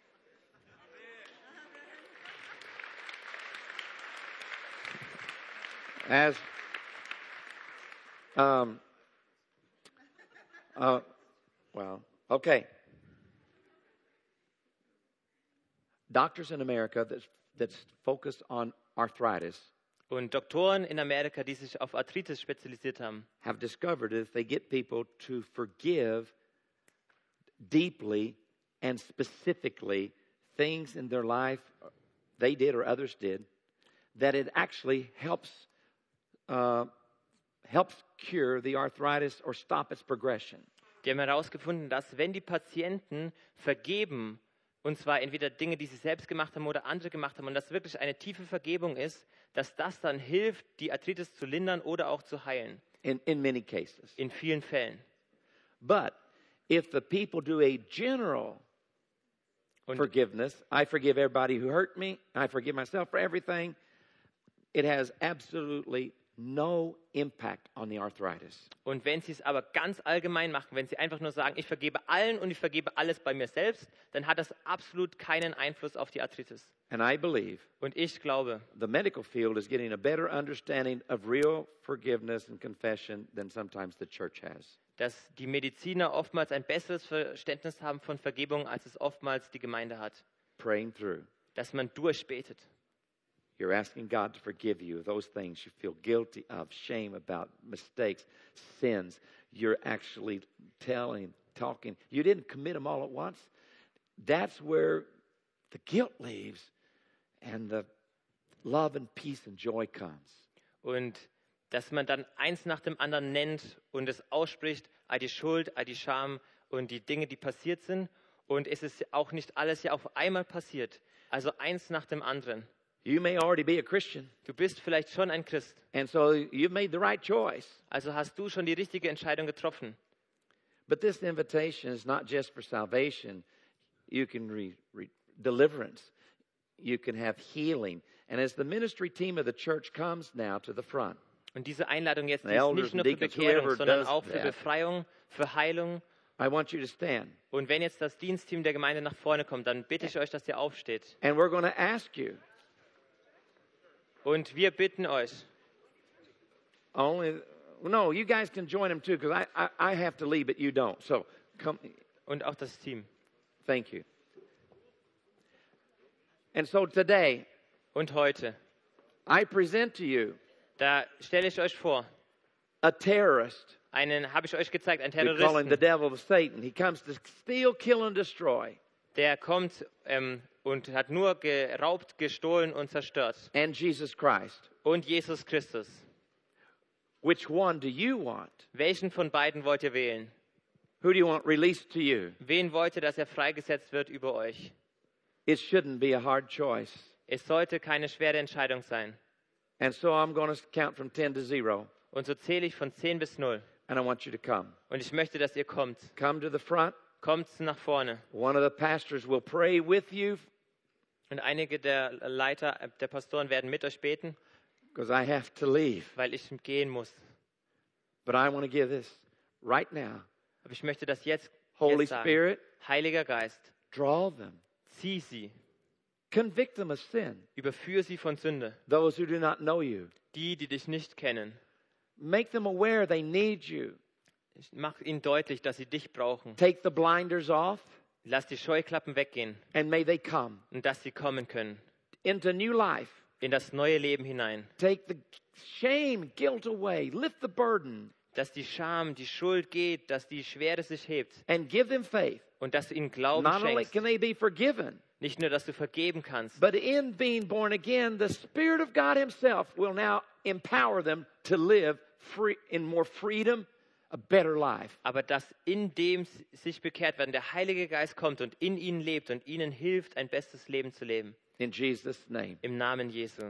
As, um, uh, well, okay. Doctors in America that's, that's focused on arthritis
Und Doktoren in Amerika, die sich auf Arthritis spezialisiert haben,
have discovered that if they get people to forgive deeply and specifically things in their life they did or others did, that it actually helps uh, helps cure the arthritis or stop its progression.
die haben herausgefunden, dass wenn die Patienten vergeben, und zwar entweder Dinge, die sie selbst gemacht haben oder andere gemacht haben, und das wirklich eine tiefe Vergebung ist, dass das dann hilft, die Arthritis zu lindern oder auch zu heilen.
In, in many cases.
In vielen Fällen.
But if the people do a general
Und,
forgiveness, I forgive everybody who hurt me, I forgive myself for everything, it has absolutely no impact on the arthritis.
und wenn sie es aber ganz allgemein machen, wenn sie einfach nur sagen, ich vergebe allen und ich vergebe alles bei mir selbst, dann hat das absolut keinen Einfluss auf die Arthritis.
And I believe
Und ich glaube,
the medical field is getting a better understanding of real forgiveness and confession than sometimes the church has.
dass die Mediziner oftmals ein besseres Verständnis haben von Vergebung, als es oftmals die Gemeinde hat.
Praying through.
Dass man durchbetet.
You're asking God to forgive you of those things you feel guilty of, shame about, mistakes, sins. You're actually telling, talking. You didn't commit them all at once. that's where the guilt leaves and the love and peace and joy comes.
Und dass man dann eins nach dem anderen nennt und es ausspricht, all die Schuld, all die Scham und die Dinge, die passiert sind. Und es ist auch nicht alles ja auf einmal passiert. Also eins nach dem anderen.
You may already be a Christian,
Du bist vielleicht schon ein Christ.
and so you've made the right choice.
Also hast du schon die richtige Entscheidung getroffen.
But this invitation is not just for salvation. You can re, re, deliverance. You can have healing. And as the ministry team of the church comes now to the front,
Und diese Einladung jetzt die
The
ist
elders
nicht nur
and
für
deacons,
Bekehrung,
whoever
sondern
does
auch für
that.
Befreiung, für Heilung.
I want you to stand.
Und wenn jetzt das Dienstteam der Gemeinde nach vorne kommt, dann bitte ich euch, dass ihr aufsteht.
And we're going to ask you,
Und wir bitten euch,
only, no, you guys can join them too, because I, I, I have to leave, but you don't. So come,
und auch das Team.
thank you. And so today,
Und heute,
I present to you
da stelle ich euch vor,
a terrorist.
einen, habe ich euch gezeigt, einen
We call him the
Terroristen,
devil of Satan. He comes to steal, kill, and destroy.
der kommt ähm, und hat nur geraubt, gestohlen und zerstört.
And Jesus Christ.
Und Jesus Christus.
Which one do you want?
Welchen von beiden wollt ihr wählen?
Who do you want released to you?
Wen wollt ihr, dass er freigesetzt wird über euch?
It shouldn't be a hard choice.
Es sollte keine schwere Entscheidung sein.
And so I'm going to count from ten to zero.
Und so zähle ich von zehn bis null.
And I want you to come.
Und ich möchte, dass ihr kommt.
Come to the front.
Kommt nach vorne.
One of the pastors will pray with you,
Und einige der Leiter, äh, der Pastoren werden mit euch beten,
because I have to leave.
weil ich gehen muss.
But I want to give this right now.
Aber ich möchte das jetzt,
Holy
jetzt sagen.
Spirit,
Heiliger Geist,
draw them.
zieh sie.
Convict them of sin.
Überführe sie von Sünde.
Those who do not know you.
Die, die dich nicht kennen.
Make them aware they need you.
Mach ihnen deutlich, dass sie dich brauchen.
Take the blinders off,
Lass die Scheuklappen weggehen
and may they come
und dass sie kommen können.
into new life.
In das neue Leben hinein.
Take the shame, guilt away. Lift the burden
Dass die Scham, die Schuld geht, dass die Schwere sich hebt.
and give them faith.
Und dass du ihnen Glauben
Not only
schenkst.
can they be forgiven,
Nicht nur, dass du vergeben kannst,
but in being born again, the Spirit of God Himself will now empower them to live free, in more freedom, a better life.
aber dass in dem sich bekehrt werden, der Heilige Geist kommt und in ihnen lebt und ihnen hilft, ein bestes Leben zu leben.
In Jesus' name.
Im Namen Jesu.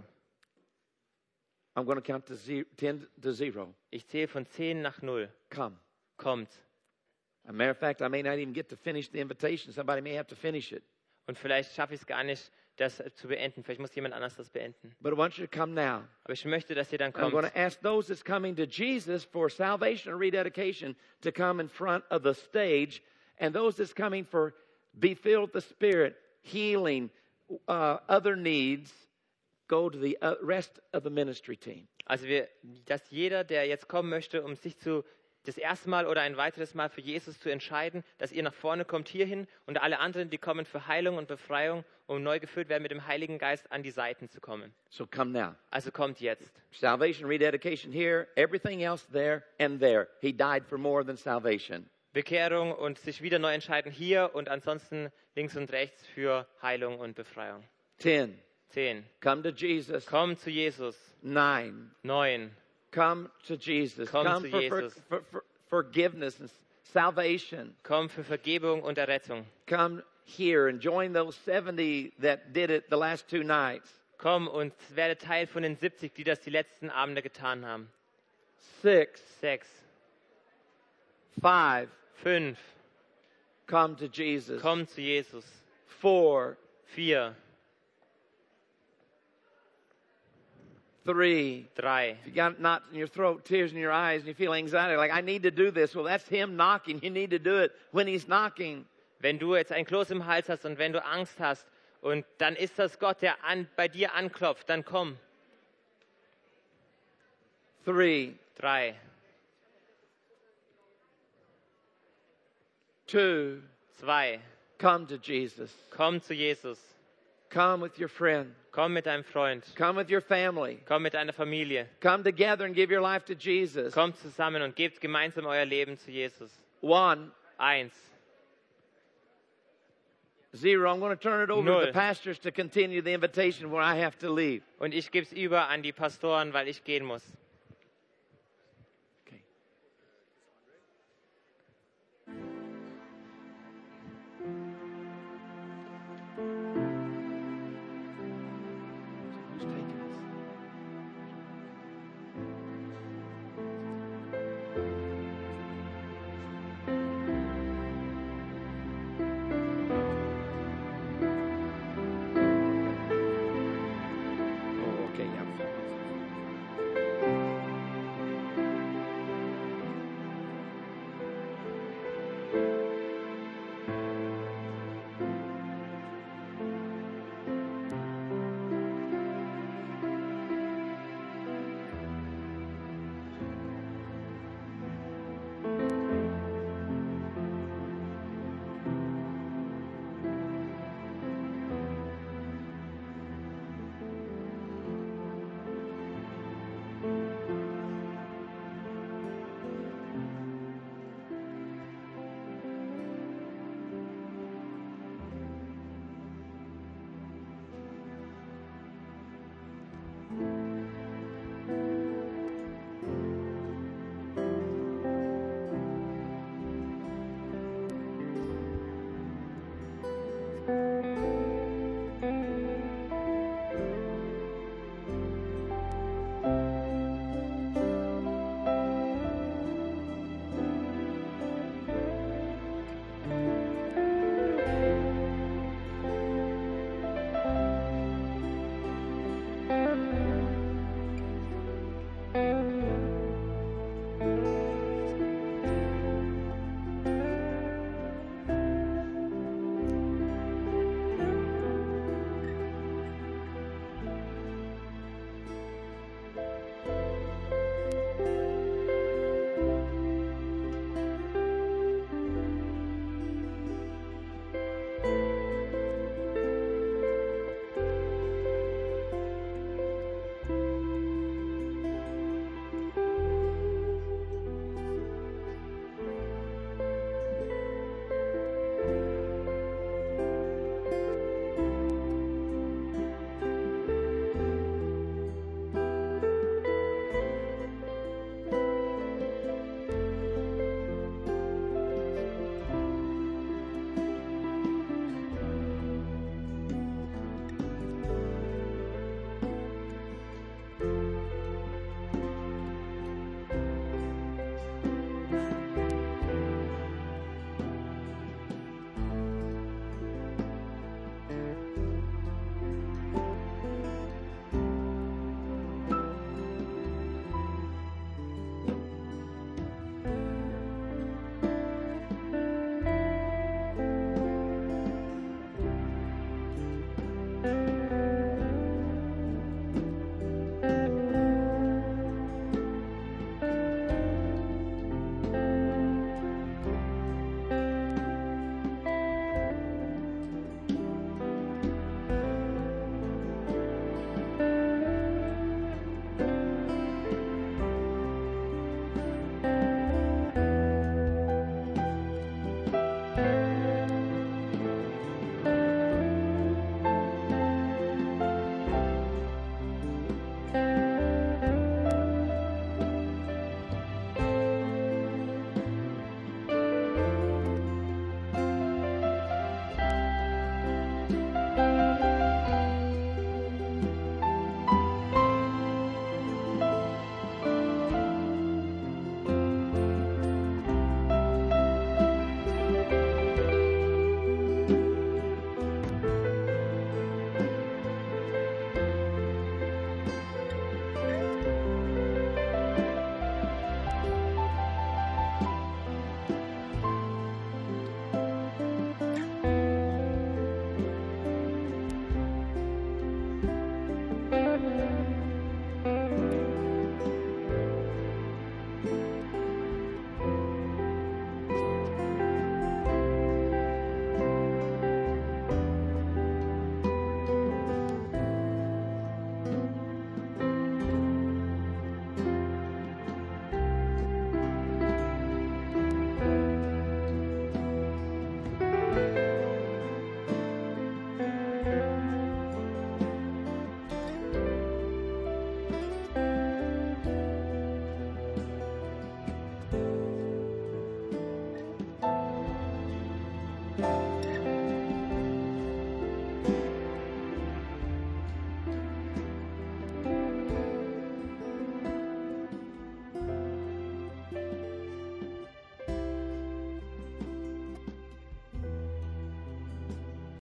I'm going to count to zero, ten to zero.
Ich zähle von zehn nach null.
Come.
Kommt.
As a matter of fact, I may not even get to finish the invitation. Somebody may have to finish it.
Und vielleicht schaffe ich es gar nicht, das zu beenden. Vielleicht muss jemand anders das beenden.
But I want you to come now.
Aber ich möchte, dass ihr dann
I'm going
kommt.
to ask those that's coming to Jesus for salvation or rededication to come in front of the stage. And those that's coming for be filled with the Spirit, healing, uh, other needs, go to the uh, rest of the ministry team.
Also wir, dass jeder, der jetzt kommen möchte, um sich zu das erste Mal oder ein weiteres Mal für Jesus zu entscheiden, dass ihr nach vorne kommt hierhin und alle anderen, die kommen für Heilung und Befreiung, um neu gefüllt werden mit dem Heiligen Geist, an die Seiten zu kommen.
So come now.
Also kommt jetzt.
Salvation, rededication here, everything else there and there. He died for more than salvation.
Bekehrung und sich wieder neu entscheiden hier und ansonsten links und rechts für Heilung und Befreiung.
Ten,
Zehn.
come to Jesus.
Komm zu Jesus.
Nine,
Neun.
come to Jesus.
Come
Come
to
for, for,
Jesus.
for, for forgiveness and salvation.
Komm für Vergebung und Errettung.
Come here and join those seventy that did it the last two nights.
Komm und werde Teil von den siebzig, die das die letzten Abende getan haben.
Six,
Sechs.
five,
Fünf.
come to Jesus.
Komm zu Jesus.
Four,
Vier.
three.
Drei.
If you got knots in your throat, tears in your eyes, and you feel anxiety, like, I need to do this. Well, that's Him knocking. You need to do it when He's knocking.
Wenn du jetzt ein Kloß im Hals hast und wenn du Angst hast und dann ist das Gott, der an, bei dir anklopft, dann komm.
Three,
Drei.
two,
Zwei.
come to Jesus.
Komm zu Jesus.
Come with your friend.
Komm mit deinem Freund.
Come with your family.
Komm mit deiner Familie.
Come together and give your life to Jesus.
Kommt zusammen und gebt gemeinsam euer Leben zu Jesus.
One,
Eins.
Zero. I'm going to turn it over to
Null.
the pastors to continue the invitation where I have to leave.
Und ich gebe es über an die Pastoren, weil ich gehen muss.
Okay. Who's taking this? Oh, okay, yeah.